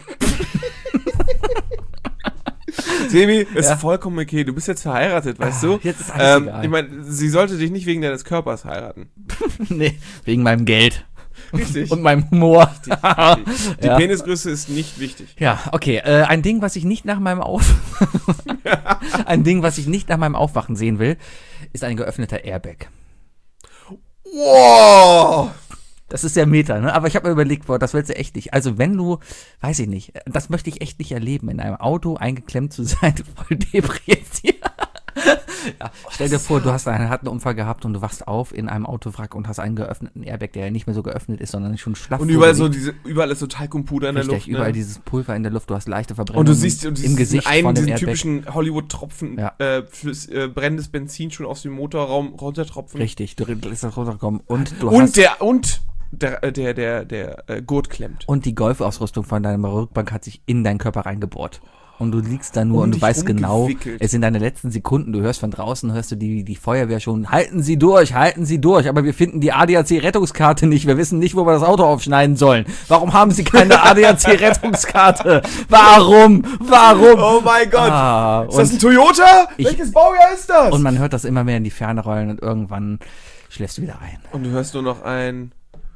Sebi, ist vollkommen okay. Du bist jetzt verheiratet, weißt du? Jetzt ist alles egal. Ich meine, sie sollte dich nicht wegen deines Körpers heiraten. Nee, wegen meinem Geld. Richtig. Und meinem Humor. Die Ja. Penisgröße ist nicht wichtig. Ja, okay. Ein Ding, was ich nicht nach meinem Aufwachen sehen will, ist ein geöffneter Airbag. Wow! Das ist ja Meta, ne? Aber ich habe mir überlegt, boah, das willst du echt nicht. Also wenn du, weiß ich nicht, das möchte ich echt nicht erleben, in einem Auto eingeklemmt zu sein, voll depressiv. Ja, stell dir vor, du hast einen Unfall gehabt und du wachst auf in einem Autowrack und hast einen geöffneten Airbag, der ja nicht mehr so geöffnet ist, sondern schon schlaff. Und überall ist so Talkumpuder in der Richtig, Luft. überall Ne? dieses Pulver in der Luft, du hast leichte Verbrennungen Und du siehst im Gesicht einen, von dem diesen Airbag. typischen Hollywood-Tropfen Ja. fürs brennendes Benzin schon aus dem Motorraum runtertropfen. Richtig, du lässt das runterkommen und du Und hast... der Gurt klemmt. Und die Golfausrüstung von deiner Rückbank hat sich in deinen Körper reingebohrt. Und du liegst da nur Um und du dich weißt genau, rumgewickelt. es sind deine letzten Sekunden, du hörst von draußen, hörst du die Feuerwehr schon, halten Sie durch, aber wir finden die ADAC-Rettungskarte nicht, wir wissen nicht, wo wir das Auto aufschneiden sollen. Warum haben Sie keine ADAC-Rettungskarte? Warum? Oh mein Gott! Ist das ein und, Toyota? Welches Baujahr ist das? und man hört das immer mehr in die Ferne rollen und irgendwann schläfst du wieder ein. Und du hörst nur noch ein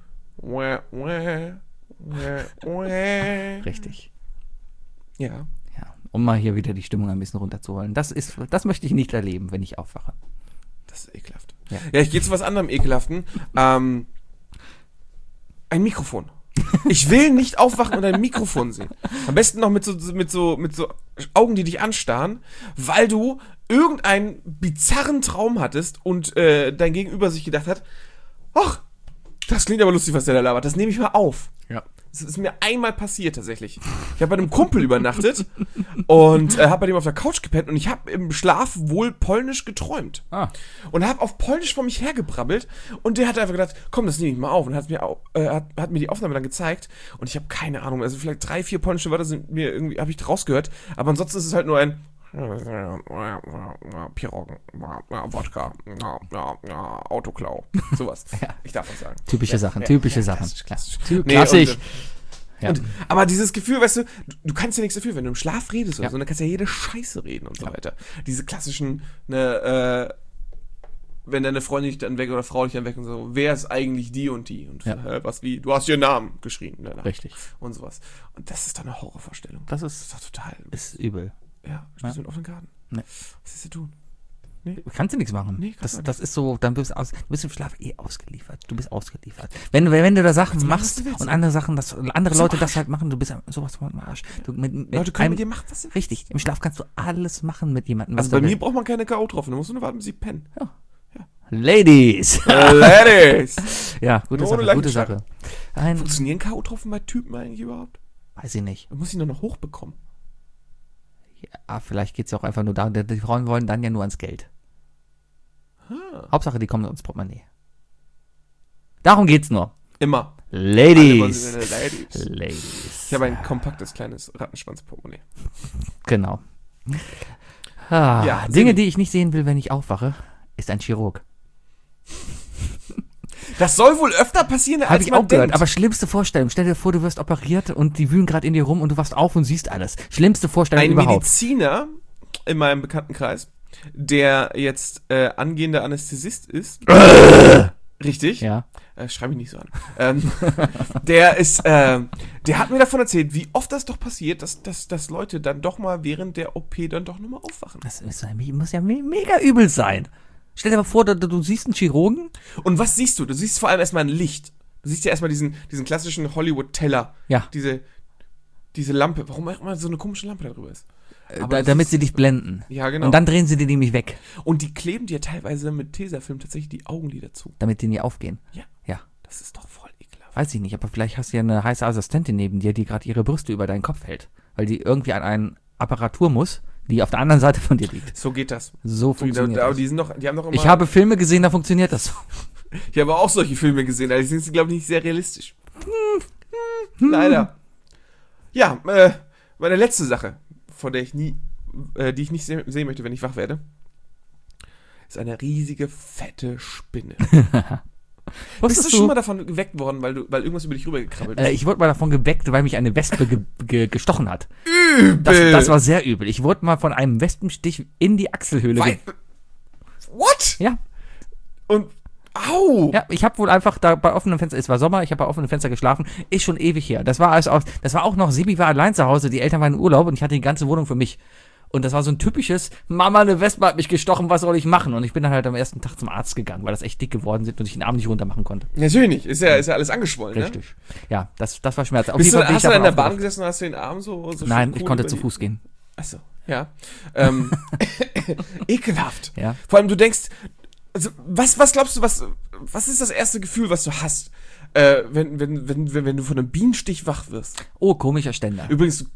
Richtig. Ja. Ja, um mal hier wieder die Stimmung ein bisschen runterzuholen. Das möchte ich nicht erleben, wenn ich aufwache. Das ist ekelhaft. Ja. Ich gehe zu was anderem Ekelhaften. Ein Mikrofon. Ich will nicht aufwachen und ein Mikrofon sehen. Am besten noch mit so Augen, die dich anstarren, weil du irgendeinen bizarren Traum hattest und dein Gegenüber sich gedacht hat, ach, das klingt aber lustig, was der da labert. Das nehme ich mal auf. Ja. Das ist mir einmal passiert tatsächlich. Ich habe bei einem Kumpel übernachtet und habe bei dem auf der Couch gepennt und ich habe im Schlaf wohl Polnisch geträumt. Und habe auf Polnisch vor mich hergebrabbelt und der hat einfach gedacht, komm, das nehme ich mal auf und hat mir die Aufnahme dann gezeigt und ich habe keine Ahnung, also vielleicht 3, 4 polnische Wörter sind mir irgendwie, habe ich rausgehört, aber ansonsten ist es halt nur ein Piroggen, Wodka, Autoklau, sowas. Ich darf was sagen. Typische Sachen. Klassisch. Klassisch. Ja. Aber dieses Gefühl, weißt du kannst ja nichts dafür, wenn du im Schlaf redest oder so, dann kannst du ja jede Scheiße reden und so weiter. Diese klassischen, wenn deine Freundin dich dann weg oder Frau dich dann weg und so, wer ist eigentlich die und die? Und was wie, du hast ihren Namen geschrien. Richtig. Und sowas. Und das ist doch eine Horrorvorstellung. Das ist doch total. Ist übel. Ja, stehst du mit offenen Karten. Nee. Was ist zu tun? Kannst du nichts machen. Nee, das ist so, dann bist du im Schlaf ausgeliefert. Du bist ausgeliefert. Wenn du da Sachen machst und andere Sachen, andere Leute das halt machen, du bist sowas von Arsch. Leute können mit dir machen, was sie wollen. Richtig. Im Schlaf kannst du alles machen mit jemandem. Also bei mir braucht man keine K.O. drauf, da musst du nur warten, bis sie pennen. Ja. Ladies. Ladies. Ja, gute Sache. Funktionieren K.O.-Tropfen bei Typen eigentlich überhaupt? Weiß ich nicht. Man muss ihn nur noch hochbekommen. Ja, vielleicht geht es ja auch einfach nur darum, die Frauen wollen dann ja nur ans Geld. Hauptsache, die kommen ins Portemonnaie. Darum geht's nur. Immer. Ladies. Ich habe ein kompaktes, kleines Rattenschwanz-Portemonnaie. Genau. Ja, Dinge, die ich nicht sehen will, wenn ich aufwache, ist ein Chirurg. Das soll wohl öfter passieren, als Habe ich man auch gehört. denkt. Aber schlimmste Vorstellung. Stell dir vor, du wirst operiert und die wühlen gerade in dir rum und du wachst auf und siehst alles. Schlimmste Vorstellung Ein überhaupt. Mediziner in meinem Bekanntenkreis, der jetzt angehender Anästhesist ist. Richtig? Ja. Schreib mich nicht so an. Der hat mir davon erzählt, wie oft das doch passiert, dass Leute dann doch mal während der OP dann doch nochmal aufwachen. Das muss ja mega übel sein. Stell dir mal vor, du siehst einen Chirurgen. Und was siehst du? Du siehst vor allem erstmal ein Licht. Du siehst ja erstmal diesen klassischen Hollywood-Teller. Ja. Diese Lampe. Warum auch immer so eine komische Lampe da drüber ist. Damit sie dich blenden. Ja, genau. Und dann drehen sie die nämlich weg. Und die kleben dir teilweise mit Tesafilm tatsächlich die Augenlider zu. Damit die nie aufgehen. Ja. Ja. Das ist doch voll ekelhaft. Weiß ich nicht, aber vielleicht hast du ja eine heiße Assistentin neben dir, die gerade ihre Brüste über deinen Kopf hält. Weil die irgendwie an eine Apparatur muss, die auf der anderen Seite von dir liegt. So geht das. So funktioniert Aber das. die haben doch immer... Ich habe Filme gesehen, da funktioniert das so. Ich habe auch solche Filme gesehen, allerdings sind sie, glaube ich, nicht sehr realistisch. Leider. Ja, meine letzte Sache, von der die ich nicht sehen möchte, wenn ich wach werde, ist eine riesige, fette Spinne. Bist du schon mal davon geweckt worden, weil irgendwas über dich rübergekrabbelt ist? Ich wurde mal davon geweckt, weil mich eine Wespe gestochen hat. Übel! Das war sehr übel. Ich wurde mal von einem Wespenstich in die Achselhöhle What? Ja. Und au! Ja, ich habe wohl einfach da bei offenem Fenster, es war Sommer, ich habe bei offenem Fenster geschlafen, ist schon ewig her. Das war auch noch, Sibi war allein zu Hause, die Eltern waren in Urlaub und ich hatte die ganze Wohnung für mich. Und das war so ein typisches, Mama, eine Wespe hat mich gestochen, was soll ich machen? Und ich bin dann halt am ersten Tag zum Arzt gegangen, weil das echt dick geworden sind und ich den Arm nicht runter machen konnte. Natürlich nicht, ist ja alles angeschwollen, Richtig. Ne? Ja, das war Schmerz. Hast du dann in der Bahn gesessen und hast du den Arm so Nein, ich konnte zu Fuß gehen. Achso, ja. Ekelhaft. Ja. Vor allem, du denkst, also, was glaubst du, was ist das erste Gefühl, was du hast, wenn du von einem Bienenstich wach wirst? Oh, komischer Ständer. Übrigens,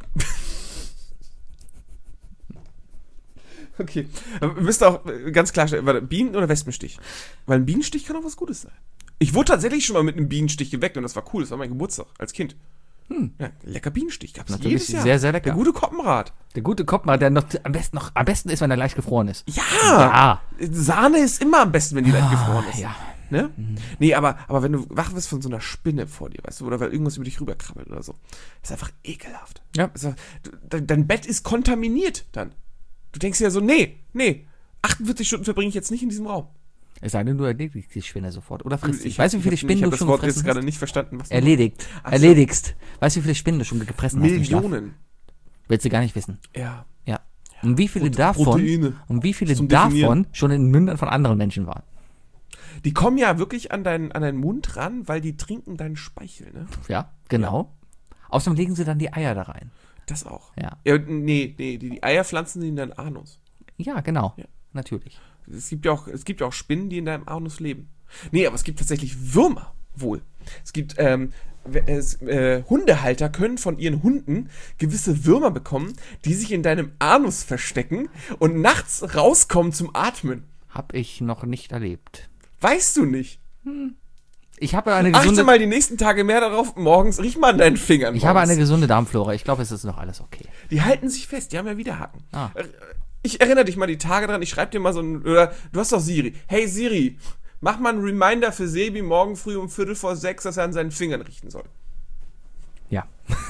okay, wir müssen auch ganz klar stellen, war Bienen- oder Wespenstich? Weil ein Bienenstich kann auch was Gutes sein. Ich wurde tatsächlich schon mal mit einem Bienenstich geweckt und das war cool, das war mein Geburtstag als Kind. Ja, lecker Bienenstich gab's Natürlich jedes Jahr. sehr, sehr lecker. Der gute Koppenrad. Der gute Koppenrad, der am besten ist, wenn er leicht gefroren ist. Ja! Sahne ist immer am besten, wenn die leicht gefroren ist. Ja. Ne? Nee, aber wenn du wach wirst von so einer Spinne vor dir, weißt du, oder weil irgendwas über dich rüberkrabbelt oder so, ist einfach ekelhaft. Ja. Also, dein Bett ist kontaminiert dann. Du denkst ja so, nee, 48 Stunden verbringe ich jetzt nicht in diesem Raum. Es sei denn, du erledigst die Spinne sofort. Oder frisst sie. Weißt du, wie viele Spinnen du schon gefressen hast? Ich habe das Wort gefressen jetzt gerade nicht verstanden. Was Erledigst. Weißt du, wie viele Spinnen du schon gefressen hast im Schlaf? Millionen. Willst du gar nicht wissen. Ja. Und wie viele Proteine. davon schon in den Mündern von anderen Menschen waren. Die kommen ja wirklich an deinen Mund ran, weil die trinken deinen Speichel, ne? Ja, genau. Außerdem legen sie dann die Eier da rein. Das auch. Ja. Nee, die Eier pflanzen sie in deinen Anus. Ja, genau. Ja. Natürlich. Es gibt ja auch Spinnen, die in deinem Anus leben. Nee, aber es gibt tatsächlich Würmer wohl. Es gibt, Hundehalter können von ihren Hunden gewisse Würmer bekommen, die sich in deinem Anus verstecken und nachts rauskommen zum Atmen. Hab ich noch nicht erlebt. Weißt du nicht? Ich habe eine Achte gesunde, mal die nächsten Tage mehr darauf, morgens, riech mal an deinen Fingern. ich habe eine gesunde Darmflora. Ich glaube, es ist noch alles okay. Die halten sich fest, die haben ja Widerhaken. Ah. Ich erinnere dich mal die Tage dran, ich schreibe dir mal so ein, oder du hast doch Siri. Hey Siri, mach mal einen Reminder für Sebi morgen früh um 5:45, dass er an seinen Fingern richten soll. Ja.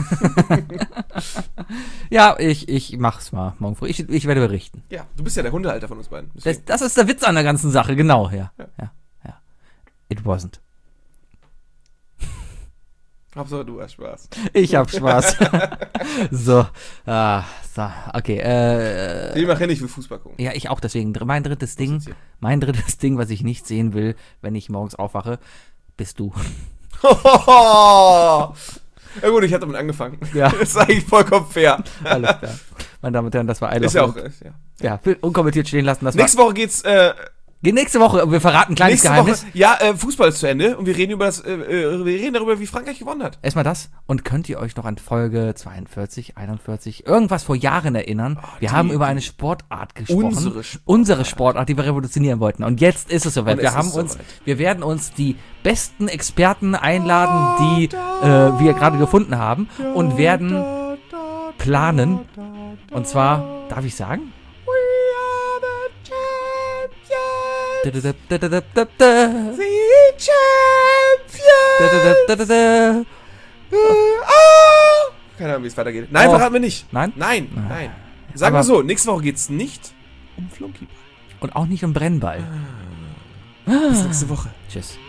Ja, ich mach's mal morgen früh. Ich werde berichten. Ja, du bist ja der Hundehalter von uns beiden. Das ist der Witz an der ganzen Sache, genau, ja. It wasn't. Hauptsache du hast Spaß. Ich hab Spaß. So, okay. Ich mache nicht für Fußball gucken. Ja, ich auch, deswegen. Mein drittes Ding, was ich nicht sehen will, wenn ich morgens aufwache, bist du. Ja gut, ich hatte damit angefangen. Ja. Das ist eigentlich vollkommen fair. Alles klar. Meine Damen und Herren, das war I Love Ist ja auch, Luke. ja. Ja, unkommentiert stehen lassen. Nächste Woche geht's, Nächste Woche, wir verraten ein kleines Geheimnis. Fußball ist zu Ende und wir reden darüber, wie Frankreich gewonnen hat. Erstmal das. Und könnt ihr euch noch an Folge 42, 41, irgendwas vor Jahren erinnern? Wir haben über eine Sportart gesprochen. Unsere Sportart, die wir revolutionieren wollten. Und jetzt ist es soweit. Wir werden uns die besten Experten einladen, die wir gerade gefunden haben und werden planen. Und zwar, darf ich sagen? The Champions! Keine Ahnung, wie es weitergeht. Nein, verraten wir nicht. Nein? Nein. Sagen wir so, nächste Woche geht's nicht um Flunkyball. Und auch nicht um Brennball. Bis nächste Woche. Tschüss.